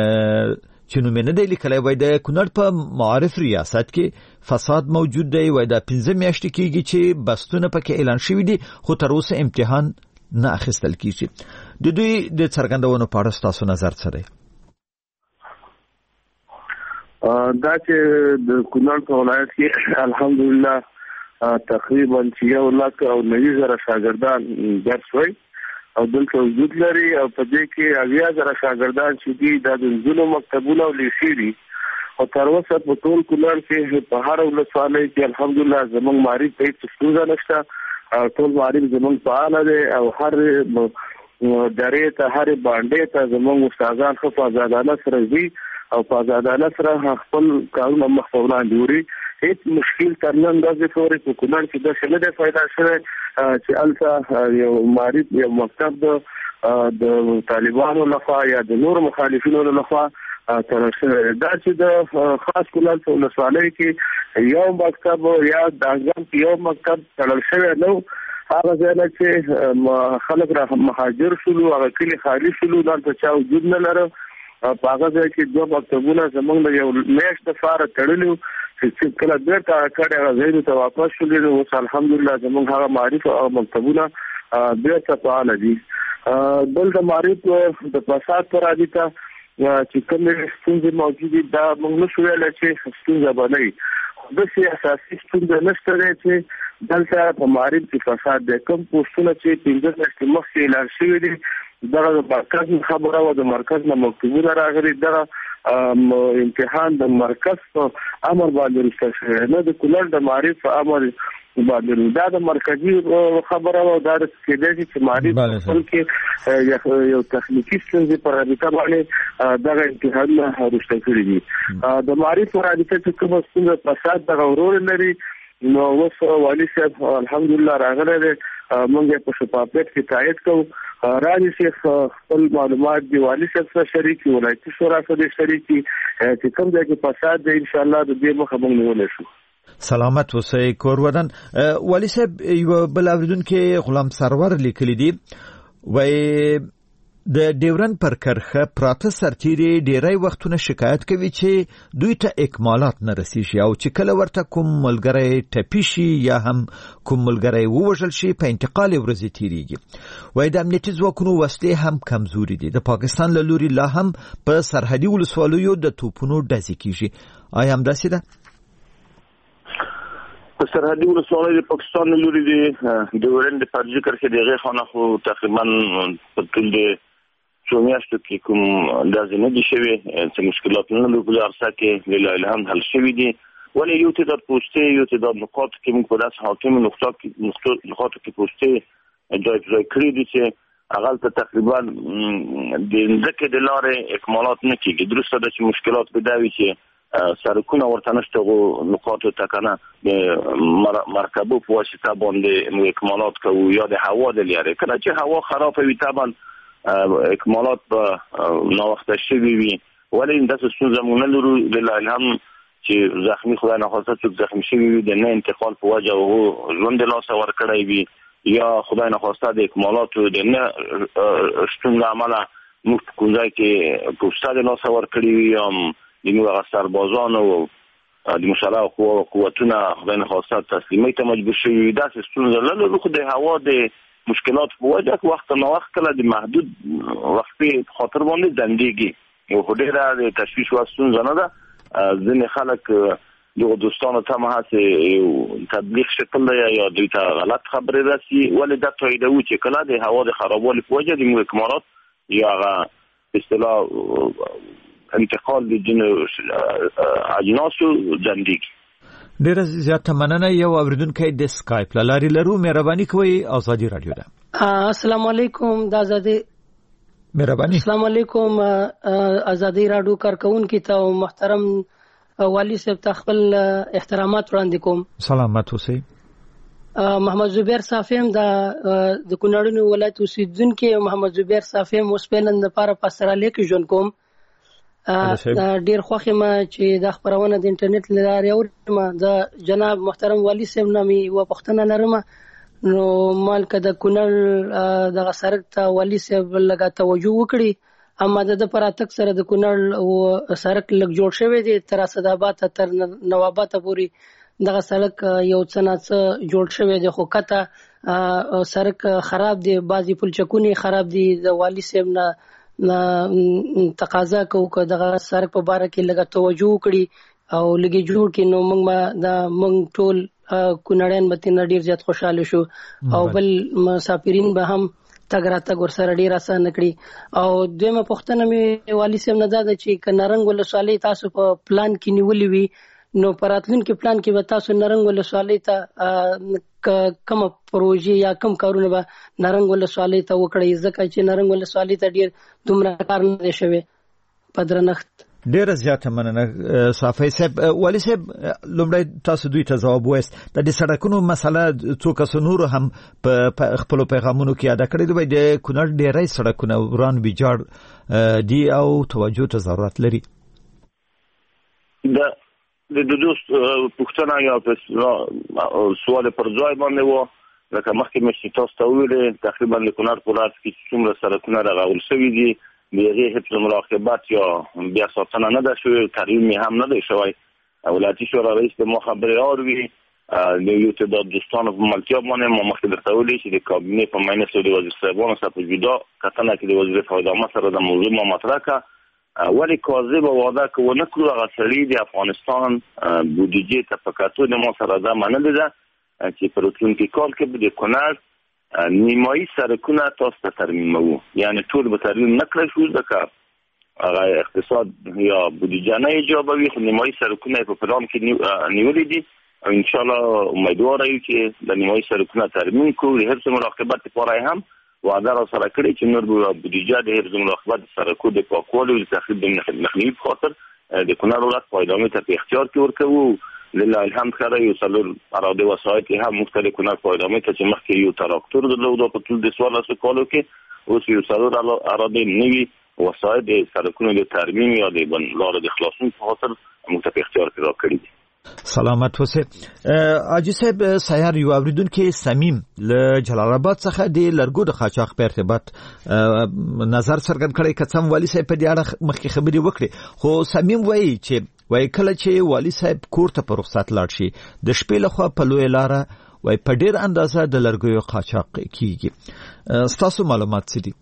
چې نوم یې نه دی لیکلی، وایي د کونړ په معارف ریاست کې فساد موجود دی، وایي دا پنځه میاشتې کېږي چې بستونه پکې اعلان شوي دي خو تر اوسه امتحان نه اخیستل کیږي. د دوی د څرګندونو په اړه تاسو نظر څه دی؟ دا چې د کونړ په ولایت کې الحمدلله تقریبا یو لک او نوي زره شاګردان درس وایي او دلته وجود لري او په دې کې اویا زره شاګردان چې دي د ځینو مکتبونو او لیسې دي او تر اوسه په ټول کونړ کې په هر ولسوالۍ کې الحمدلله زموږ معارف ته هیڅ ستونزه نشته. ټول معارف زموږ فعال دي او هر درې ته هر باندې ته زموږ استادان خو په آزادانه سره دي او په آزادانه سره خپل کارونه مخ په وړاندې وړي. هیڅ مشکل تر نن ورځې پورې په کونړ کې دا څه نه دی پیدا شوی چې هلته یو معارف یو مکتب د طالبانو لخوا یا د نور مخالفینو لخوا تړل شوی. دا چې د خاص کونړ په ولسوالۍ کې یو مکتب یا د اعظم کې یو مکتب تړل شوی نو هغه ځای نه چې خلک را مهاجر شولو هغه کلي خالي شولو دلته چا وجود نه لره. په هغه ځای کې دوه مکتبونه زموږ د یو میاشت دپاره تړلي چې کله بیرته کړی هغه ځایونو ته واپس شولې نو اوس الحمدلله زموږ هغه معارف او مکتبونه بیرته فعاله دي. دلته معارف د فساد پر رابطه چې کومې ستونزې موجودې دا موږ نشو ویلی چې ستونزه به نه وي، خو داسې اساسي ستونزه نشته دی چې دلته په معارف کې فساد دی. کوم پوسټونه چې پنځه میاشتې مخکې اعلان شوي دي دغه د مرکز خبره وه، د مرکز نه مکتوبونه راغلي، دغه امتحان د مرکز په امر باندې وروسته شوی نه د کونړ د معارف په امر باندې. دا د مرکزي خبره وه، دا کېدای شي چې معارف خپل کې یو تخنیکي ستونزې په رابطه باندې دغه امتحانونه وروسته کړي دي. د معارف په رابطه چې کومه ستونزه فساد دغه ورور لري نو اوس والي صاحب الحمدلله راغلی دی، موږ یې په شفافیت کې تایید کوو. راني شیخ خپل معلومات دی والي صاحب سره شریک دي، ولایتي شورا سره شریک دي، چې کوم ځای کې فساد دی انشاءالله د دې مخه موږ نیولی شو. سلامت اوسئ کور ودان. والي صاحب یو بل اوریدونکي غلام سرور لیکلی دی وایي د ډیورن پر کرخه پراته سرتیري ډیری وختونه شکایت کوي چې دوی ته اکمالات نه رسیږي او چې کله ورته کوم ملګری ټپي شي یا هم کوم ملګری ووژل شي په انتقال ورځې تیریږي. وایي د امنیتي ځواکونو وسلې هم کمزوري دي. د پاکستان له لوري لا هم په سرحدي ولسوالیو د توپونو ډزې کیږي. آیا همداسې ده؟ په سرحدي ولسوالیو د پاکستان له لوري د ډیورن د فرضي کرښې د هغې خانه خو تقریبا په ټول د څو میاشتو کې کوم داسې نه دي شوي چې مشکلات نه لرو په عرصه کې لله الحمد حل شوي دي. ولې یو تعداد پوستې یو تعداد نقاط کې موږ په داسې حاکمو نقطو کې نقاطو کې پوستې جای پر ځای کړي دي چې هغلته تقریبا د ځمکې د لارې اکمالات نه کېږي. درسته ده چې مشکلات به دا وي چې سرکونه ورته نشته غو نقاطو ته کنه د مرکبو په واسطه باندې اکمالات کوو یا د هوا د لارې. کله چې هوا خرابه وي طبعا اکمالات به ناوخته شوي وي. ولې داسې ستونزه موږ نه لرو لله الحمد چې زخمي خدای نخواسته څوک زخمي شوي وي د نه انتقال په وجه هغو ژوند د لاسه ورکړی وي یا خدای نخواسته د اکمالاتو د نه شتون له امله موږ په کوم ځای کې پوسته د لاسه ورکړي وي یا د موږ هغه سربازانو د مسلح قوتونه خدای نخواسته تسلیمۍ ته مجبور شوي وي. داسې ستونزه نه لرو، خو د هوا د مشکلات په وجه وخت نه وخت کله د محدود وقفې په خاطر باندې ځنډېږي. یو خو ډېره د تشویش وړ ستونزه نه ده. ځینې خلک دغو دوستانو ته هم هسې یو تبلیغ شکل دی یا دوی ته غلط خبرې رسي. ولې دا تاییدوو چې کله د هوا د خرابوالي په وجه د موږ اکمالات یا هغه اصطلاح انتقال د ځینو اجناسو ځنډېږي. ډیره زیاته مننه. یو اوریدونکی د سکایپ له لارې لرو. مهرباني کوئ ازادي رادیو ده. السلام علیکم. د ازادي مهرباني. السلام علیکم ازادي رادیو کارکونکو ته محترم والی صاحب ته خپل احترامات وړاندې کوم. سلامت اوسئ. محمد زبیر صافیم د د کونړ ولایت اوسیدونکو محمد زبیر صافیم اوس په نن لپاره په استرالیا کې ژوند کوم. ډیر خوښ یم چې د خبرونه د انټرنیټ لارې اورم. د جناب محترم والی صاحب نامي و پښتنه لرم نو مالک د کونړ د سرک ته والی صاحب لګا توجه وکړي، اما د پراتک سره د کونړ او سرک لګ جوړ شوی دی تر اسداباد تر نوابات پورې دغه سړک یو څه نه څه جوړ شوی دی، خو کته سړک خراب دی، بعضی پلچکونه خراب دي. د والي صاحب نه تقاضا کوو چې دغه سړک په باره کې لږه توجه وکړي او لږه جوړ کړي، نو موږ ما دا موږ ټول کونړیان به ترې ډېر زیات خوشحاله شو او بل مسافرین به هم تګ راتګ ورسره ډېر اسانه کړي. او دویمه پوښتنه مې والي صاحب نه دا ده چې که نرنګ ولسوالۍ تاسو په پلان کې نیولې وي، نو په راتلونکي پلان کې به تاسو نرنګ ولسوالۍ ته کومه پروژې یا کوم کارونه به نرنګ ولسوالۍ ته وکړئ، ځکه چې نرنګ ولسوالۍ ته ډېر دومره کار نه دی شوی په درنښت. ډیره زیاته مننه صافی صاحب. والي صاحب لومړی تاسو دوی ته ځواب وایست، د دې سړکونو مسله څو کسو نور هم په خپل پیغامونو کې یاد کړی دی، د کونړ ډیری سړکونه وران ویجاړ دي او توجه ته ضرورت لري. د د دوست پښتنه یا سوال پر ځای باندې و، لکه مخکې مې تاسو ته ویل تقریبا د کونړ په ولایت کې څومره سړکونه راغول شوي دي، بیغه حفظ مراقبت یا بیا ساتنه نه ده شوی، ترمیم هم نه ده شوی. ولایتي شورا رئیس به ما خبرې اوري د یو تعداد دوستانو په ملتیا باندې ما مخکې درته ویلي چې د کابینې په مجلس د وزیر صاحبانو سره په جدا کتنه کې د وزیر فایده سره د موضوع ما مطرح کړه، ولی کاذب وعده کو نه کړو هغه سړي د افغانستان بودیجې ته فقط د ما سره ده منل ده چې په راتلونکي کال کې به د کونړ نیمایي سړکونه تاسو ته ترمیموو، یعنی ټول به ترمیم نه کړی شو ځکه هغه اقتصاد یا بودیجه نه ایجابوي، خو نیمایي سړکونه په پلان کې نیولي دي او انشاءالله امیدواره یو چې د نیمایي سړکونه ترمیم کړو. د حفظ مراقبت لپاره هم وعده را سره کړې چې نور به بودیجه د حفظ مراقبت سړکو د پاکوالي او د تخریب د مخنیوي په خاطر د کونړ ولایت پایدامي ته په اختیار کې ورکوو. لله الحمد خیره یو څلور اراده وسایط هم مختلف کونړ پایدامي ته چې مخکې یو تراکتور درلود په ټول د څوارلسو کالو کې، اوس یو څلور اراده نوي وسایط د سړکونو د ترمیم یا د لارو د خلاصون په خاطر موږ ته په اختیار کې راکړي دي. سلامت اوسه. حاجی صاحب سیار یو اوریدونکو سمیم له جلال آباد څخه د لرګو د قاچاق په ارتباط نظر څرګند کړی، کڅم والی صاحب په دې اړه مخکې خبرې وکړي، خو سمیم وایي چې وای کله چې والی صاحب کور ته په رخصت لاړ شي د شپې لخوا په لوی لاره وای په ډیر اندازه د لرګو قاچاق کیږي. ستاسو معلومات څه دي؟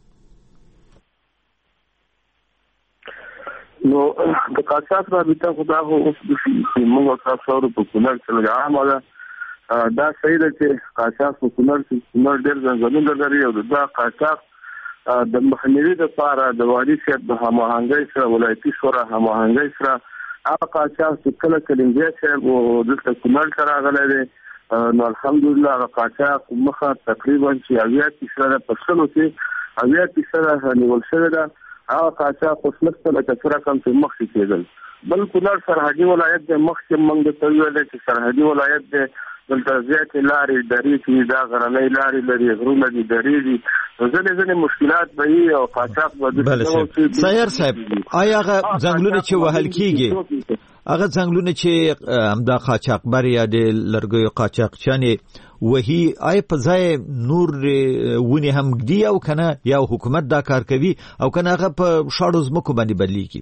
نو د قاچاق رابطه خدا هو اوس د موږ تاسو په کونړ کې عامه ده، دا صحیح ده چې قاچاق په کونړ کې کونړ ډېر ځنګلونه لري او دا قاچاق د مخنیوي لپاره د والي صاحب د هماهنګۍ سره ولایتي شورا هماهنګۍ سره هغه قاچاق چې کله کلنګیا صاحب او دلته کونړ ته راغلی دی، نو الحمدلله هغه قاچاق مخه تقریبا چې اویا فیصده په سلو کې اویا فیصده نیول شوې ده. هغه قاچاق اوس لږ لکه څه رقم چې مخکې کېدل. بل کونړ سرحدي ولایت دی، مخکې موږ درته ویل چې سرحدي ولایت دی، دلته زیاتې لارې درې دي، دا غرنۍ لارې لري، غرونه دي، درې دي، ځینې ځینې مشکلات به وي او قاچاق به دلته. سیار صاحب آیا هغه ځنګلونه چې وهل کېږي هغه ځنګلونه چې همدا قاچاقبر یا د لرګیو قاچاقچیانې وهي آیا په ځای نور ونې هم ږدي او که نه یا حکومت دا کار کوي او که نه هغه په شاړو ځمکو باندې بدلیږي؟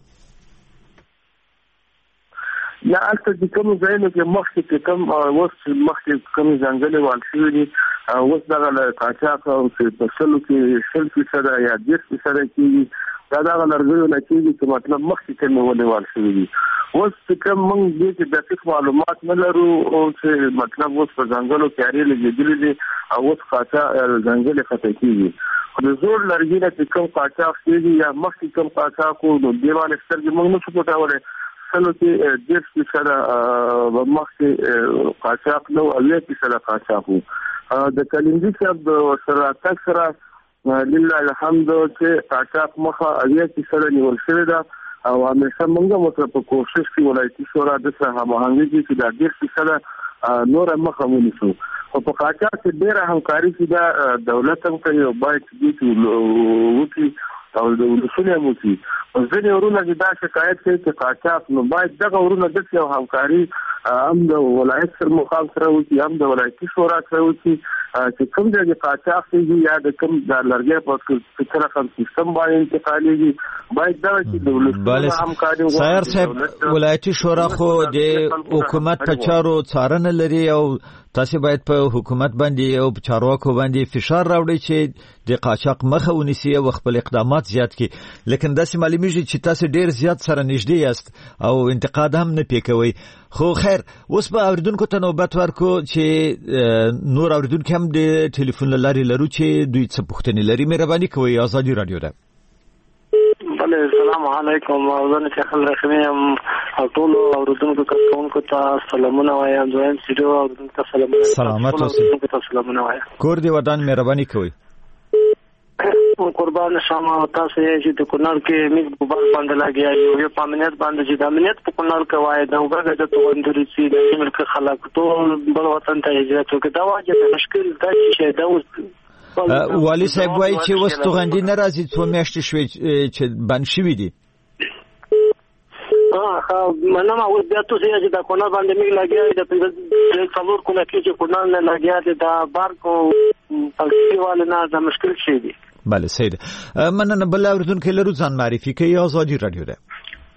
یا هلته چې کوم ځایونه کې مخکې چې کوم اوس مخکې کوم ځنګلې وال شوي دي اوس دغه قاچاق او په سلو کې شل فیصده یا دېرش فیصده کېږي، دا دغه لرګیو نه کېږي چې مطلب مخکې کومې ونې وال شوي دي. اوس چې کوم موږ دې کې دقیق معلومات نه لرو او چې مطلب اوس په ځنګلو کې اړې لګېدلې دي او اوس قاچاق ځنګلې ختم کېږي، خو د زوړ لرګي نه چې کوم قاچاق کېږي یا مخکې کوم قاچاق و نو دې باندې سترګې موږ نشو پټولی. سلو کې دېرش فیصده مخکې قاچاق نه و، اویا فیصده قاچاق و. د کلنګي صاحب سره تګ سره لله الحمد چې قاچاق مخه اویا فیصده نیول شوې ده او همیشه موږ مطلب په کوشش کې ولایتي شورا د سره هماهنګي کې چې دا دېرش فیصده نور مخه ونیسو. خو په قاچاق کې ډېره همکاري چې دا دولت هم کوي او باید دې وکړي او د ولسونه هم وکړي. ځینې ورونه چې دا شکایت کوي چې قاچاق نو باید دغه ورونه داسې یو همکاري هم د ولایت سره مقام سره وکړي، هم د ولایتي شورا سره وکړي چې کوم ځای قاچاق کیږي یا د کوم د لرګي په څیر رقم سیستم باندې انتقالېږي باید دا چې دولت همکاري وکړي. سایر صاحب ولایتي شورا خو د حکومت په چارو څارنه لري او تاسو باید په حکومت باندې او په چارواکو باندې فشار راوړئ چې د قاچاق مخه ونیسي او خپل اقدامات زیات کړي. لیکن داسې معلومیږي چې تاسو ډیر زیات سره نږدې یاست او انتقاد هم نه پیکوي. خو خیر اوس به اوریدونکو ته نوبت ورکو چې نور اوریدونکو هم د ټلیفون لاري لرو چې دوی څه پوښتنې لري. مهرباني کوئ آزادي رادیو ده. بله السلام علیکم. زه چې خل رحمي ام او ټول اوریدونکو کارکونکو ته سلامونه وایم. دویم سیډو اوریدونکو ته سلامونه. سلامات اوسئ. سلامونه وایم. کور دی ودان مهرباني کوئ. قربان شمه تاسو چې د کونړ کې میګ په باندې لاګي یو په امنیت باندې چې د امنیت په کونړ کې وای دا وګړه د توندري سي د ملک خلک ټول بل وطن ته هجرت وکړي. دا واجب مشکل دا چې دا اوس والی صاحب وای چې وس توغندي ناراضي څو میاشتې شوي چې بند شوي دي. ها منه ما اوس بیا تاسو چې د کونړ باندې میګ لاګي د څلور کونه کې چې کونړ نه لاګي دا بار کو پکتیوال نه دا مشکل شي دي. بله سید مننه. بل اوریدونکو لرو ځان معرفي کوي. آزادي رادیو ده.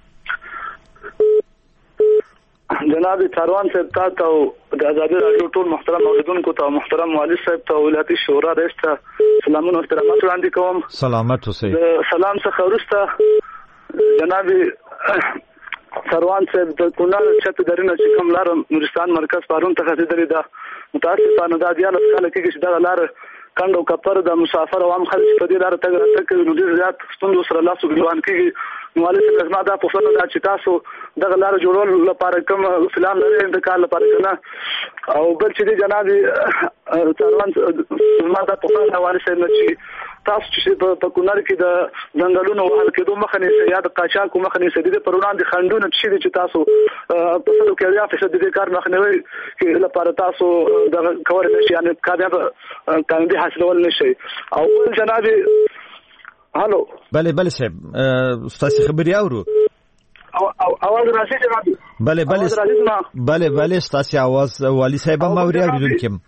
جناب کاروان صاحب ته او د آزادي رادیو ټول محترم اوریدونکو ته محترم والد صاحب ته ولایتي شورا رئیس ته سلامونه او احترامات وړاندې کوم. سلامات اوسئ. سلام څخه وروسته جناب کاروان صاحب د کونړ چت درنه چې کوم لار نورستان مرکز پارون ته خېدلې ده متاسفانه دا دیاله کال کې چې دا لار کندو کپر د مسافر او عام خلک په دې لار ته تک نو ډیر زیات ستوندو سره لاسو ګلوان کېږي. نو علي څنګه ما دا په فن دا چې تاسو د لار جوړول لپاره کوم فلان لري د کال لپاره کنه او بل چې جناب کاروان ما دا په فن حواله سره چې تاسو چې په کونړ کې د ځنګلونو حل کېدو مخه نیسئ یا د قاچاق مخه نیسئ د پر وړاندې خنډونه چې تاسو په سلو کې یا فیصد د کار مخنیوي کې لپاره تاسو د کور نشي یعنی کامیاب کامیابی حاصلول نشي. او جناب هالو بله بله صاحب استاد خبري اورو او اواز راځي جناب. بله بله بله بله استاد اواز والی صاحب ما اوري اوریدونکو.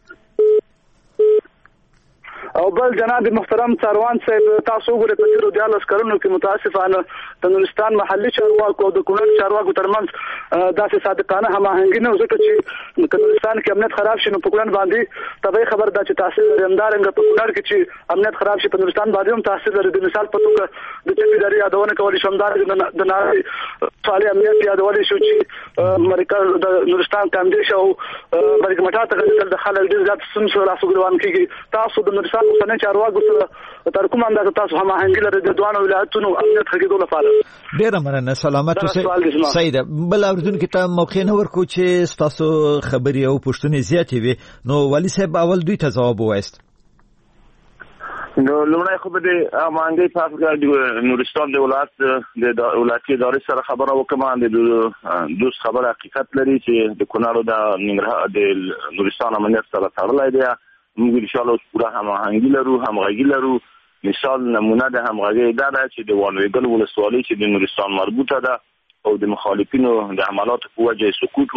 او بل جناب محترم کاروان صاحب تاسو وګورئ په تیرو دیالس کارونو کې متاسفانه د نورستان محلي چارواکو او د کونړ چارواکو ترمنځ داسې صادقانه هماهنګي نه وکړه چې د نورستان کې امنیت خراب شي نو په کونړ باندې طبيعي خبر دا چې تاسو رمدارنګ په کونړ کې چې امنیت خراب شي په نورستان باندې هم تاسو لري. د مثال په توګه د چپیداري یادونه کولای شم دا د ناري صالح امنیت یادول شو چې مرکز د نورستان کاندې شو مرګ مټا ته د خلک ډیر زیات سم سره راسو ګروان کېږي. تاسو د نورستان اوسنۍ چارواکو سره تر کوم اندازه تاسو هماهنګي لرئ د دوه ولایتونو امنیت خګېدو لپاره؟ ډیره مننه. سلامت اوسئ. سید بل اوریدونکو ته موقع نه ورکو چې تاسو خبري او پوښتنې زیاتې وي نو والی صاحب اول دوی ته ځواب وایست. نو لومړی خو به د هماهنګۍ په اړه نورستان د ولایت د ولایتي ادارې سره خبره وکړم. د دوست خبره حقیقت لري چې د کونړ د ننګرهار د نورستان امنیت سره تړلی دی. موږ ان شاء الله پوره هماهنګي لرو همغږي لرو. مثال نمونه د همغږي دا ده چې د وانویګل ولسوالۍ چې د نورستان مربوطه ده او د مخالفینو د عملاتو په وجه سکوت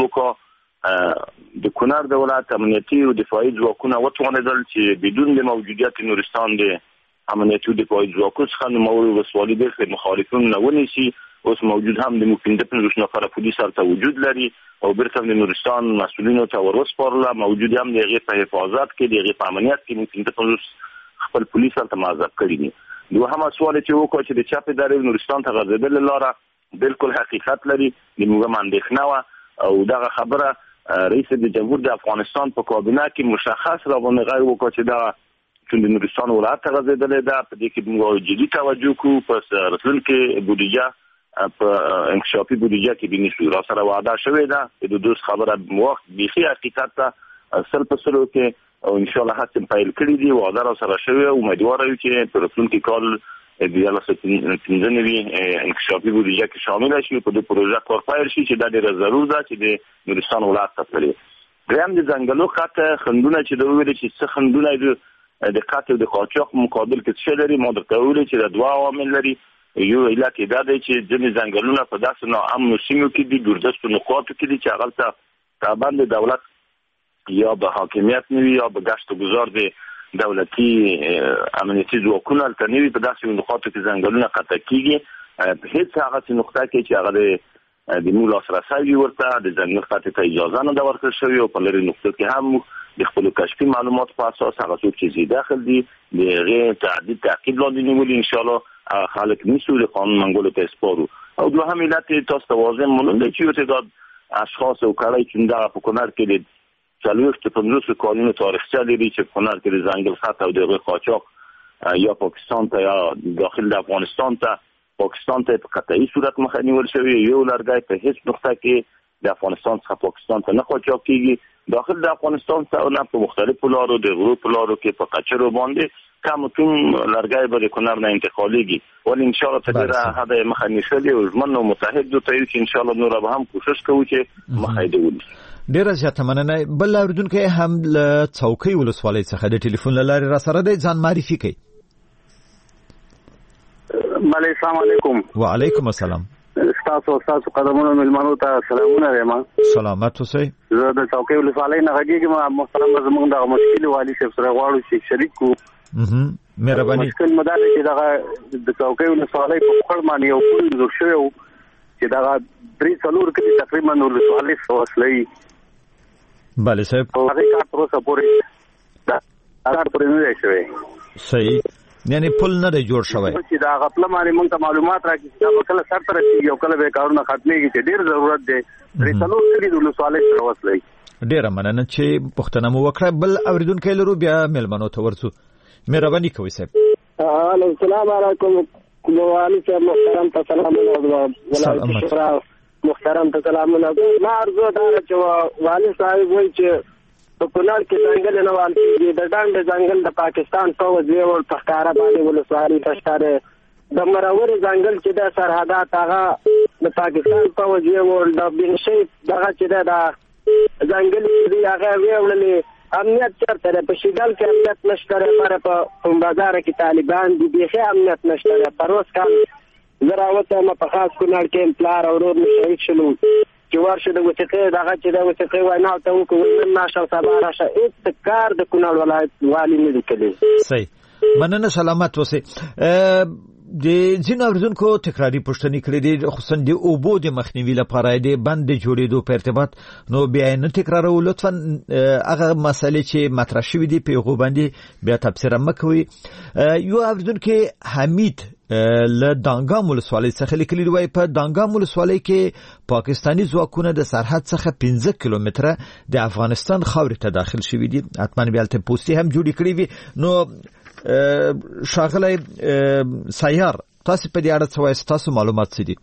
وکړ د کونړ د ولایت امنیتي او دفاعي ځواکونه وتوانېدل چې بدون د موجودیت نورستان د امنیتي او دفاعي ځواکونو څخه نوموړې ولسوالۍ د مخالفینو نه ونیسي. اوس موجود هم د ممکن د پنځوس نفره پولیس هلته وجود لري او بیرته د نورستان مسؤلینو ته وروسپارله. موجود هم د هغې په حفاظت کې د هغې په امنیت کې ممکن د پنځوس خپل پولیس هلته معذب کړي دي. دوهمه سوال چې وکړو چې د چپ ادارې نورستان ته غځېدلې لاره بالکل حقیقت لري. د موږ هم اندېښنه وه او دغه خبره رئیس د جمهور د افغانستان په کابینه کې مشخص راغونې غږ وکړ چې دغه چون د نورستان ولایت ته غځېدلې ده په دې کې موږ جدي توجه کوو. په راتلونکې بودیجه په انکشافي بودیجه کې بنیسو را سره وعده شوې ده د دوست خبره وخت بيخي حقیقت ته سل په سلو کې او ان شاء الله هڅه پیل کړې دي. وعده را سره شوې او امیدوار یو چې په راتلونکي کال د یاله ستنځنې وي انکشافي بودیجه کې شامل شي په دې پروژه کار پیل شي چې دا ډېره ضروري ده چې د نورستان ولایت ته تللی. دریم د ځنګلو خاطه خندونه چې د ویل چې څه خندونه د قاتل د قاچاق مقابل کې څه لري. ما درته ویل چې د دوه عوامل لري. یو علت دا دی چې ځینې ځنګلونه په داسې ناامنو سیمو کې دي ګردستو نقاطو کې دي چې هغلته تابند دولت یا به حاکمیت نوي یا به گشت و گذار د دولتي امنیتي ځواکونه ته نوي په داسې نقاطو کې ځنګلونه قطع کیږي. هیڅ هغه نقطه کې چې هغه د مو لاسرسي ورته د ځنګل قطع ته اجازه نه ده ورکړل شوې او په لري نقطه کې هم د خپل کشفي معلومات په اساس هغه څوک چې داخل دي د غیر تعدید تعقیب لاندې نیولي ان شاء الله خلک مسئول قانون منګولو ته سپارو. او دوهم علت تاسو توازن مونږ چې یو تعداد اشخاص او کړای چې دا په کونړ کې د څلوېښت پنځوس کالونو تاریخچه لري چې په کونړ کې د ځنګل قطع او د قاچاق یا پاکستان ته یا داخل د افغانستان ته پاکستان ته په قطعي صورت مخه نیول شوی. یو لرګی په هیڅ نقطه کې د افغانستان څخه پاکستان ته نه قاچاق کیږي. داخل د افغانستان ته نه په مختلفو لارو د غرو په لارو کې په قچرو باندې کمتون لرګی به د کونړ نه انتقالیږي. ولې ان شاء الله تدره هدا مخه نیسلی او ژمن او متحد دوی چې ان شاء الله نور به هم کوشش کوو چې مخه دې ونیسو. ډیره زیاته مننه. بل اوریدونکو هم له څوکۍ ولسوالۍ څخه د ټلیفون لارې را سره د ځان معرفي کوي. ملي السلام علیکم. وعلیکم السلام. تاسو تاسو قدمونو ملمنو ته سلامونه وایم. سلامات اوسئ. زه د څوکۍ ولسوالۍ نه غږیږم. محترم زموږ د مشکل والی صاحب سره غواړو چې شریک کو. اها مهرباني. مشکل مدار چې دا د څوکۍ ولسوالۍ په خپل معنی یو پل جوړ شوی او چې دا درې څلور کې تقریبا ولسوالۍ وسلې. بله صاحب. هغه کار تر اوسه پورې دا کار پرې نه شوی. صحیح. یعنی پل نه دی جوړ شوی. چې دا خپل معنی موږ ته معلومات راکړي چې دا کله سر تر رسیږي او کله به کارونه ختميږي چې ډیر ضرورت دی. درې څلور کې د ولسوالۍ سره وسلې. ډیره مننه چې پښتنه مو وکړه. بل اوریدونکو لرو بیا ملمنو ته ورسو. مهرباني کوئ صاحب. السلام علیکم. والي صاحب محترم ته سلامونه. ولایت شورا محترم ته سلامونه. ما ارزو دا چې والي صاحب وایي چې په کونړ کې ځنګل نه وال کېږي. د ډنډ ځنګل د پاکستان پوځ یې ور په ښکاره باندې ولسوالۍ ته ښکاره. د مرورې ځنګل چې د سرحدات هغه د پاکستان پوځ یې ور د بنشي دغه چې د ځنګل دی هغه ویولې. امنیت چرته په شیدل کې امنیت نشته. پر په بازار کې طالبان دي بيخي امنیت نشته. پروس کال زراوت ما په خاص کونړ کې پلار او ورور شهید شلو چې ورشه د وثیقې دغه چې د وثیقې وینا ته وکړو نشه سبا راشه هیڅ کار د کونړ ولایت والی نه دی کړی. صحیح. مننه سلامت اوسئ. د ځینو اوریدونکو تکراری پوښتنې کړې دي خصوصا د اوبو د مخنیوي لپاره د بند جوړېدو په ارتباط. نو بیا نه تکرارو لطفا هغه مسلې چې مطرح شوې دي په هغه باندې بیا تفسیر مکوي. یو اوریدونکو حمید له دانګام ولسوالۍ څخه لیکلي دی په دانګام ولسوالۍ کې پاکستانی ځواکونه د سرحد څخه پنځه کیلومتره د افغانستان خاورې ته داخل شوي دي. حتما بیا ته پوسټي هم جوړې کړې وي. نو شاغلی سیار تاسو په دې اړه څه وایي؟ تاسو معلومات څه دي؟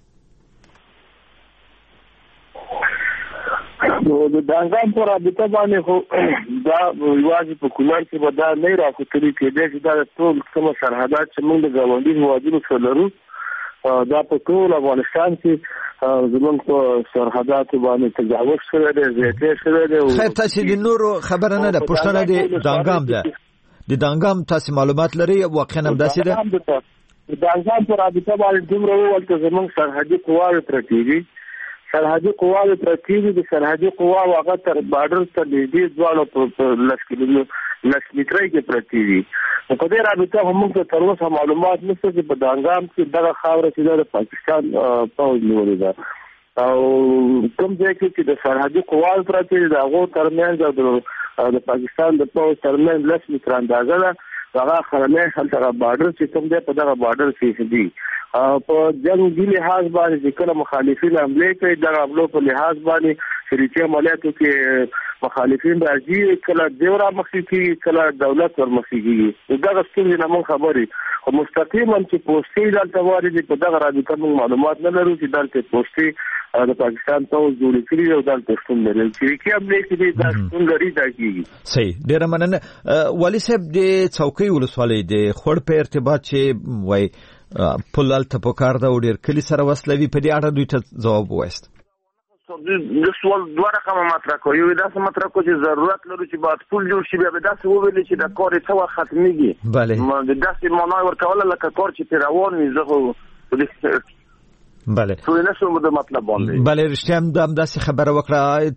نو د دانګام پر رابطه باندې خو دا یوازې په کونړ کې به دا نه راکوتري کېدای چې دا ټول کوم سرحدات چې موږ د ګاونډي هیوادونو سره لرو دا په ټول افغانستان کې زموږ په سرحداتو باندې تجاوز شوی دی، زیاتې شوی دی. خیر تاسو د نورو خبره نه ده، پوښتنه د دانګام ده. د دانګام تاسو معلومات لري؟ واقعا هم داسې ده. د دانګام پر رابطه باندې دومره وویل چې زموږ سرحدي قواوې پرتې دي. سرحدي قواوې پرتې دي. د سرحدي قواو هغه تر بارډر ته نږدې دواړه په لس کیلومتره لس مترۍ کې پرتې دي. نو په دې رابطه هم موږ ته تر اوسه معلومات نشته چې په دانګام کې دغه خاوره چې د پاکستان پوځ نیولې ده او کوم ځای کې چې د سرحدي قواو پرتې دي د هغو ترمنځ او د پاکستان د پوځ ترمنځ لس متره اندازه ده. هغه خرمه هلته بارډر چې کوم دی په دغه بارډر کې دي. په جنگي لحاظ باندې چې کله مخالفین حمله کوي دغه حملو په لحاظ باندې شریکي عملیاتو کې مخالفین راځي، کله دیورا مخکې کیږي کله دولت ورمخکې کیږي. دغه څنګه نه مون خبري او مستقیما چې پوسټي دلته واري په دغه رابطه موږ معلومات نه لرو چې دلته پوسټي د پاکستان ته جوړ کړی او دلته څنګه لري چې کی حمله کوي دا څنګه لري دا کیږي. صحیح. ډیر مننه. والی صاحب د څوکۍ ولسوالۍ د خړ په ارتباط چې وای پولال ته پکار دا ډیر کلی سره وسلوي په دې اړه دوی ته جواب وایست. د سوال دوه رقم مطرح کوي. یو داسې مطرح کوي چې ضرورت لري چې باید پول جوړ شي، بیا به داسې وویل چې دا کار څه وخت ختميږي. بله. د داسې معنی ورکول لکه کار چې روان وي. زه بله ټول نه شو د مطلب باندې بله رښتیا هم داسې خبره وکړه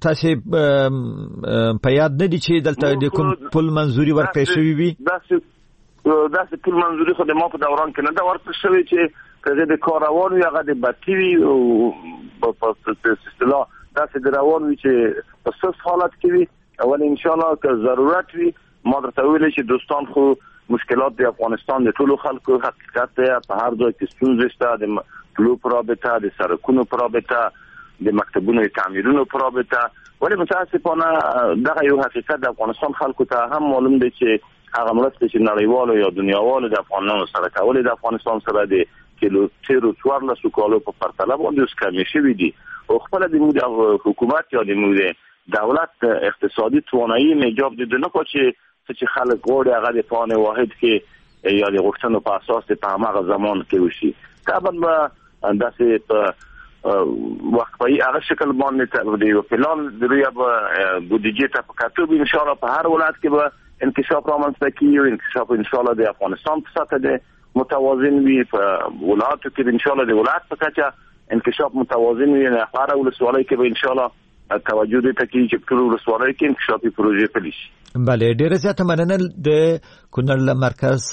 تاسو په یاد نه دي چې دلته د کوم پل منځوري ورکړی شوی وي داسې داسې پل منځوري خو د ما په دوران کې نه ده ورکړل شوی چې که د کار روان وي هغه د بطي وي او په اصطلاح داسې د روان وي چې په سست حالت کې وي اول انشاءالله که ضرورت وي ما درته ویلی چې دوستان خو مشکلات د افغانستان د ټولو خلکو حقیقت دی په هر ځای کې ستونزې شته د پلو په رابطه د سړکونو په رابطه د مکتبونو د تعمیرونو په رابطه ولې متاسفانه دغه یو حقیقت د افغانستان خلکو ته هم معلوم دی چې هغه مرستې چې نړیوالو یا دنیاوالو د افغانانو سره کولې د افغانستان سره د کیلو تیرو څوارلسو کالو په پرتله باندې اوس کمې شوي دي او خپله د حکومت یا د دولت اقتصادي توانایي ایجاب دي نه کو چې چې خلک غواړي هغه د پلان واحد کې یا د غوښتنو په اساس په هغه زمان کې وشي طبعا به داسې په وخت په هغه شکل باندې د یو پلان د رویا بودیجې ته په کتو ان شاء الله په هر ولایت کې به انکشاف رامنځته کیږي او انکشاف ان شاء الله د افغانستان په سطح د متوازن وي په ولایتو کې ان شاء الله د ولایت په کچه انکشاف متوازن وي نه هر ولسوالۍ کې به ان شاء الله توجه دې ته کې چې ټول ولسوالۍ کې انکشافي پروژې پلي شي. بله ډیره زیاته مننه د کونړ مرکز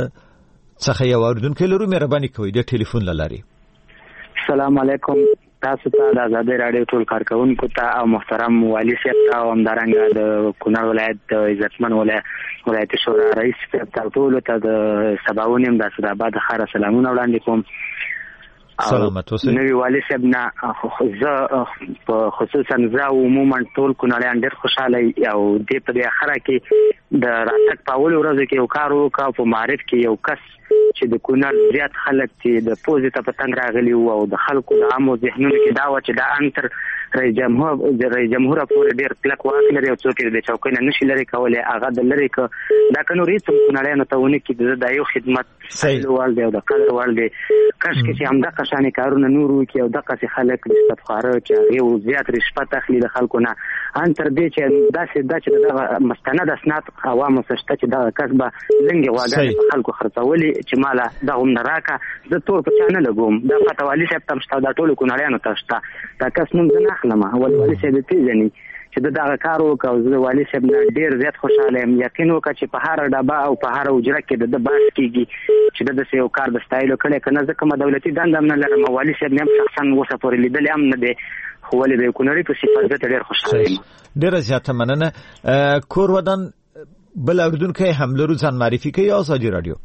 څخه یو اوریدونکی لرو مهرباني کوئ د ټلیفون له لارې. السلام علیکم تاسو ته د آزادۍ راډیو ټول کارکونکو ته او محترم والي صاحب ته او همدارنګه د کونړ ولایت د عزتمن ولایت شورا رئیس ته ټول ته د سباونیم د اسداباد خیر سلامونه وړاندې کوم. سلامت اوسئ. نوی والي صاحب نه زه خصوصا زه عموما ټول کونړیان ډېر خوشاله او دې په دې اخره کې د راتګ په اولو ورځو کې یو کار وکړ په معرف کې یو کس چې د کونړ زیات خلک چې د پوزې ته په تنګ راغلي وو او د خلکو د عامو ذهنونو کې دا وه چې دا انتر رئیس جمهور د رئیس جمهور پورې ډېر کلک واک لري او څوک د چوکۍ نه نشي لرې کولی هغه د لرې که دا که نور هېڅ هم کونړیانو ته ونه کړي دا یو خدمت وال دی او د قدر وال دی کاشکې چې همدغه شانې کارونه نور وکړي او دغسې خلک رشوتخواره چې هغې زیات رشوت اخلي د خلکو نه ان تر دې چې داسې دا چې دغه مستند اسناد عوامو څه شته چې دغه کس به لنګې غواګانې په خلکو خرڅولي چې ماله دغه هم نه راکړه زه تور په چا نه لګوم دا پته والي صاحب ته هم شته دا ټولو کونړیانو ته شته دا کس نوم زه نه اخلم ولې والي صاحب یې پېژني چې د دغه کار وکړه او زه والي صاحب نه ډېر زیات خوشحاله یم یقین وکړه چې په هره ډبه او په هره حجره کې د ده بحث کېږي چې د داسې یو کار د ستایلو کړی که نه زه کومه دولتي دنده هم نه لرم والي صاحب مې هم شخصا اوسه پورې لیدلی هم نه دی خو ولې د یو کونړي په صفت زه ته ډېر خوشحاله یم. ډېره زیاته مننه. کور ودان بل اورېدونکی هم لرو ځان معرفي کوي ازادي راډیو.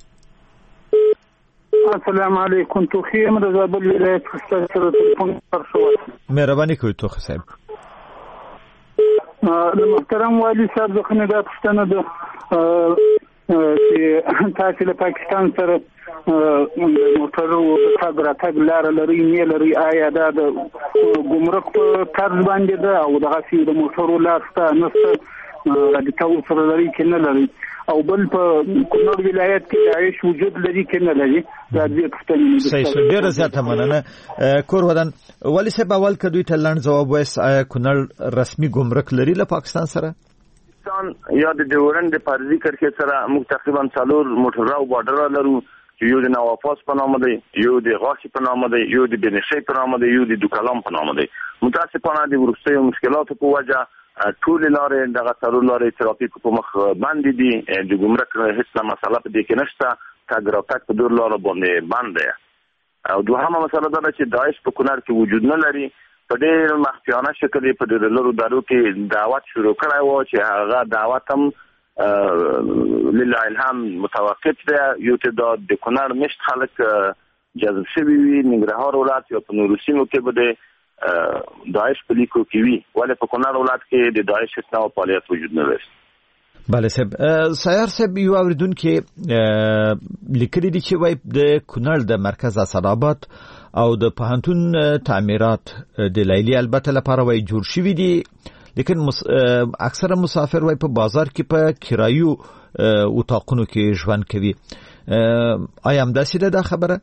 السلام علیکم توخی یم د زابل ولایت څخه سره تلیفون پر شو. مهرباني کوئ توخی صاحب. د محترم والي صاحب ځخه نه دا پوښتنه ده چې تاسو له پاکستان سره د موټرو د تګ راتګ لاره لرئ نه لرئ آیا دا د ګمرک په طرز باندې ده او دغسې د موټرو لار شته نشته رابطه ورسره لرئ که نه لرئ او بل په کونړ ولایت کې د عیش وجود لري که نه لري دا دې پوښتنې صحیح شو. ډېره زیاته مننه. کور ودان والي صاحب اول که دوی ته لنډ ځواب وایست آیا کونړ رسمي ګمرک لري له پاکستان سره؟ پاکستان یا د ډیورنډ د فرضي کرښې سره موږ تقریبا څلور موټرو بارډر لرو یو د نوافاس په نامه دی یو د غاښي په نامه دی یو د بنشۍ په نامه دی یو د دوکلام په نامه دی. متاسفانه د وروستیو مشکلاتو په وجه ټول لارې دغه څلور لارې ترافیک په مخ باندې دي د ګمرک هیڅ مسله په دې کې نشته تګ راتګ په دور لارو باندې بند دی. او دوهمه مسله دا ده چې داعش په کونړ کې وجود نه لري په ډېر مخفیانه شکل په ډېر لرو دارو کې دعوت شروع کړی و چې هغه دعوت هم لله الحمد متوقف دی. یو تعداد د کونړ مشت خلک جذب شوي وي ننګرهار ولایت یا په نورو سیمو کې به د داعش په لیکو کې وي ولې په کونړ ولایت کې د داعش هیڅ ډول فعالیت وجود نه لري. بله صاحب. سیار صاحب یو اوریدونکی لیکلي دي چې وایي د کونړ د مرکز اسداباد او د پوهنتون تعمیرات د لیلي البته لپاره وایي جوړ شوي دي لیکن مس... اکثره مسافر وایي په بازار کې په کرایو اتاقونو کې ژوند کوي. آیا همداسې ده دا خبره؟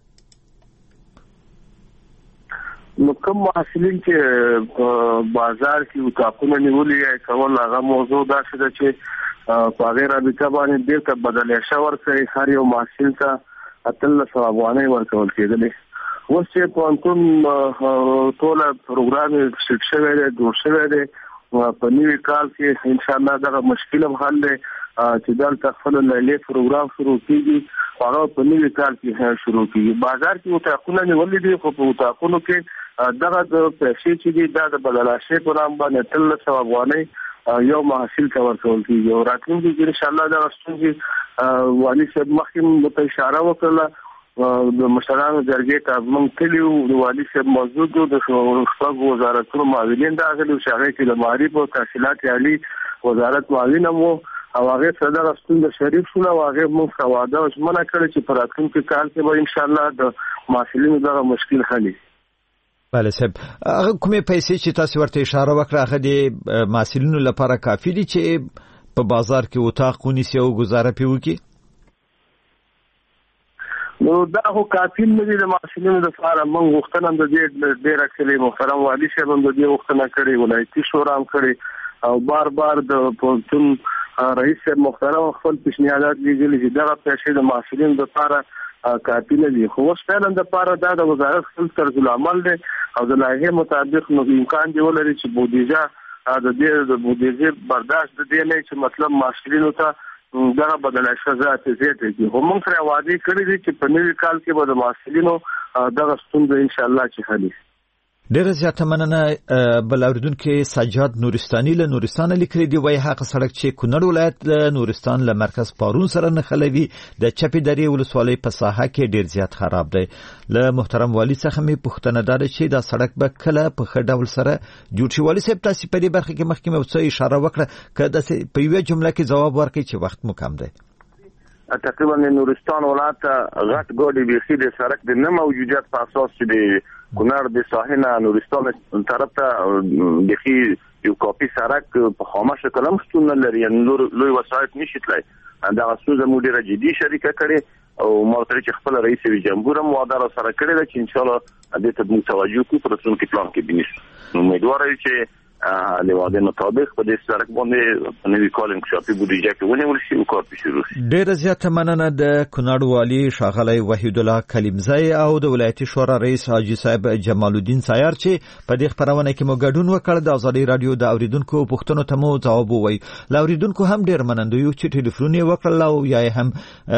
نو کوم محصلین چې په بازار کې اتاقونه نیولې کول هغه موضوع داسې ده چې په هغې رابطه باندې بیرته بدلیشه ورکوي هر یو محصل ته اتلس سوه افغانۍ ورکول کېدلې اوس چې پوهنتون ټول پروګرام سټ شوی دی جوړ شوی دی په نوي کال کې ان شاء الله دا مشکل هم حل دی چې دلته خپل لیلیې پروګرام شروع کیږي هغه په نوي کال کې شروع کیږي. بازار کې اتاقونه نیولې دي خو په اتاقونو کې دغه د پیسې چې دي دا د بدلاشي پروګرام باندې تل سو افغانۍ یو محصول ته ورکول کیږي او راتلونکي کې ان شاء الله دا ستونزې والي صاحب مخکې ته اشاره وکړه د مشرانو جرګې ته موږ تلو د والي صاحب موجود د شپږ وزارتونو معاونین دا غلي شاغې چې د معارف او تحصیلات عالی وزارت معاون وو او هغه صدر استون د شریف شو او هغه موږ سواده او منع کړی چې په راتلونکي کال کې به ان شاء الله د محصلینو دغه مشکل حل شي. بله صاحب هغه کومې پیسې چې تاسو ورته اشاره وکړه هغه د محصلینو لپاره کافي دي چې په بازار کې اتاق ونیسي او گزاره پی وکړي؟ نو دا خو کافی نه دي د محصلینو لپاره. موږ غوښتنه د دې ډیر اکثر محترم والي صاحب هم د دې غوښتنه کړې ولایتي شورا هم کړې او بار بار د پوهنتون رئیس محترم خپل پیشنهادات لګولي چې دغه پیسې د محصلینو لپاره کافی نه دي. خو اوس فعلا د لپاره دا د وزارت خپل طرز العمل دی او د لایحې مطابق نو امکان دی ولري چې بودیجه د دې د بودیجه برداشت د دې نه چې مطلب محصلینو ته دا بدلای شزات زیاته کی هم موږ سره وعده کړی دي چې په نوي کال کې به د محصلینو دغه ستونزې ان شاء الله چې حل شي. ډیره زیاته مننه. بل اوریدونکو سجاد نورستاني له نورستان لیکلي دی وای هغه سړک چې کونړ ولایت له نورستان له مرکز پارون سره نښلوي د چپی درې ولسوالۍ په ساحه کې ډیر زیات خراب دی. له محترم والی څخه مې پوښتنه ده چې دا سړک به کله په ښه ډول سره جوړ شي. والی صاحب تاسو په دې برخه کې مخکې مو څه اشاره وکړه کله په یوه جمله کې جواب ورکړئ چې وخت مو کم دی. تقریبا نورستان ولایت غټ ګاډي بيخي د سړک د نه موجودیت په اساس چې د کونړ د ساحنه نورستان طرف ته بيخي یو کاپي سړک په خامه شکل هم ستون لري نور لوی وسایط نشي تلای. دا څه زموږ ډیره جدي شریکه کړي او مالتري چې خپل رئیس جمهور هم وعده را سره کړی ده چې ان شاء الله دې ته موږ توجه کوو پر څون کې پلان کې بنیش. امیدوار یم چې د وعده مطابق په دې سړک باندې نوې کال انکشافي بودیجه کې ونیول شي او کار پیل شي. ډیره زیاته مننه د کونړ والي ښاغلی وحید الله کلیمزی او د ولایتي شورا رئیس حاجی صاحب جمال الدین سایار چې په دې خبرونه کې مو ګډون وکړ. د ازادي رادیو د اوریدونکو پوښتنو ته مو ځواب وویل. ل اوریدونکو هم ډیر مننه یو چې ټلیفون یې وکړل او یا هم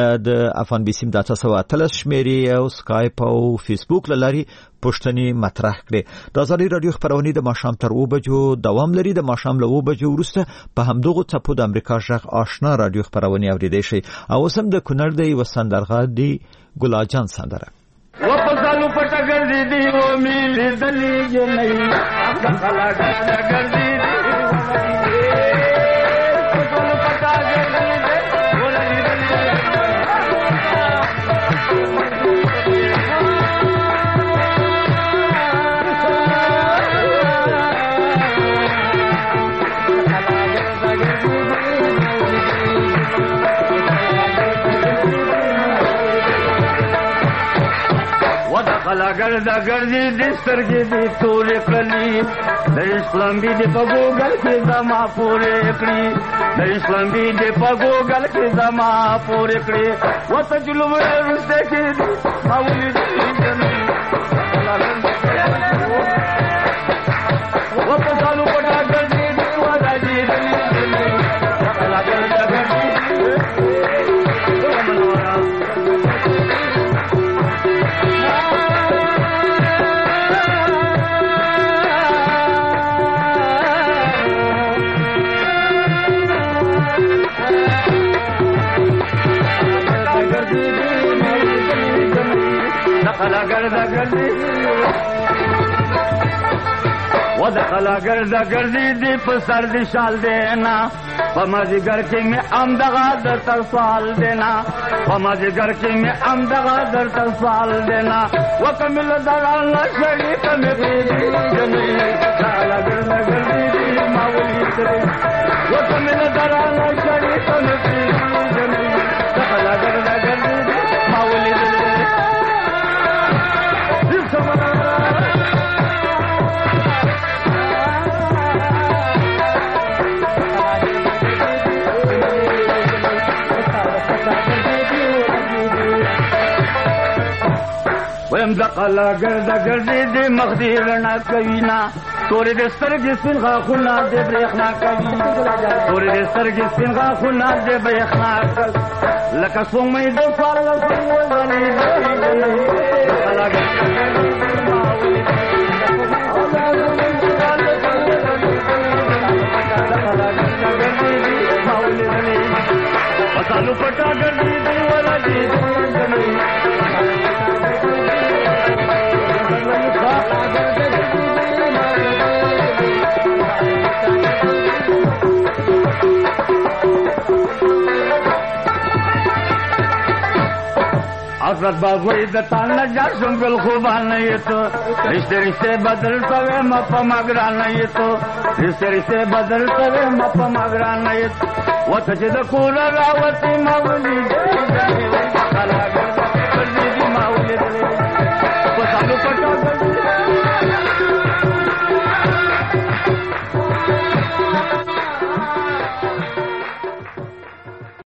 د افغان بیسیم د تاسو اتلس شمیرې او سکایپ او فیسبوک لاري پښتني مطرح کړي. د ازادي رادیو خبرونه د ماښام تر اوه بجو دوام لري. د ماښام له اوه بجو وروسته په همدغه ټاپو د امریکا ژغ آشنا رادیو خبرونه اوریدئ شي. او سم د کونړ د یو سندرغه دی ګلاجان سندره و پسالو پټ ګرځي دی و میل دلی جنې خلا ګرځي دی پسالو پټ ګرځي دی ولې خلا ګرځا ګرځي د سترګې د تورې کړلې د اسلام بي د پګوګل کې زما پورې کړې د اسلام بي د پګوګل کې زما پورې کړې وته جلوه ورسته کې ماولي وته ځالو پټا ګرځي د وراجي خلا ګرځا ګرځي خلا ګرځا ګرځي و د خلا ګرځا ګرځي دی په سر دی شال دینا په مازیګر کې مې امدغه در تر سوال دینا په مازیګر کې مې امدغه در تر سوال دینا وکمل دلال شریف مې دی جنې خلا ګرځا ګرځي دی ماولي ترې وکمل دلال شریف مې دی جنې خلا ګرځا ګرځي دی ماولي ترې ویم د قلا ګرد ګرځي د مخدي رڼا کوي نا تورې د سترګې سپین غاښونه د برېښنا کوي تورې د سترګې سپین غاښونه د برېښنا کوي لکه سومې د څوارلس وزنې پسالو پټا ګرځي دی ولا دي حضرت باغوی د تانا جار شنگل خوبان یہ تو رشتے رشتے بدل سوے مپ مگران یہ تو رشتے رشتے بدل سوے مپ مگران یہ تو وت چې د کور راوتی مولوی کلا ګرځي دی مولوی په سالو پټا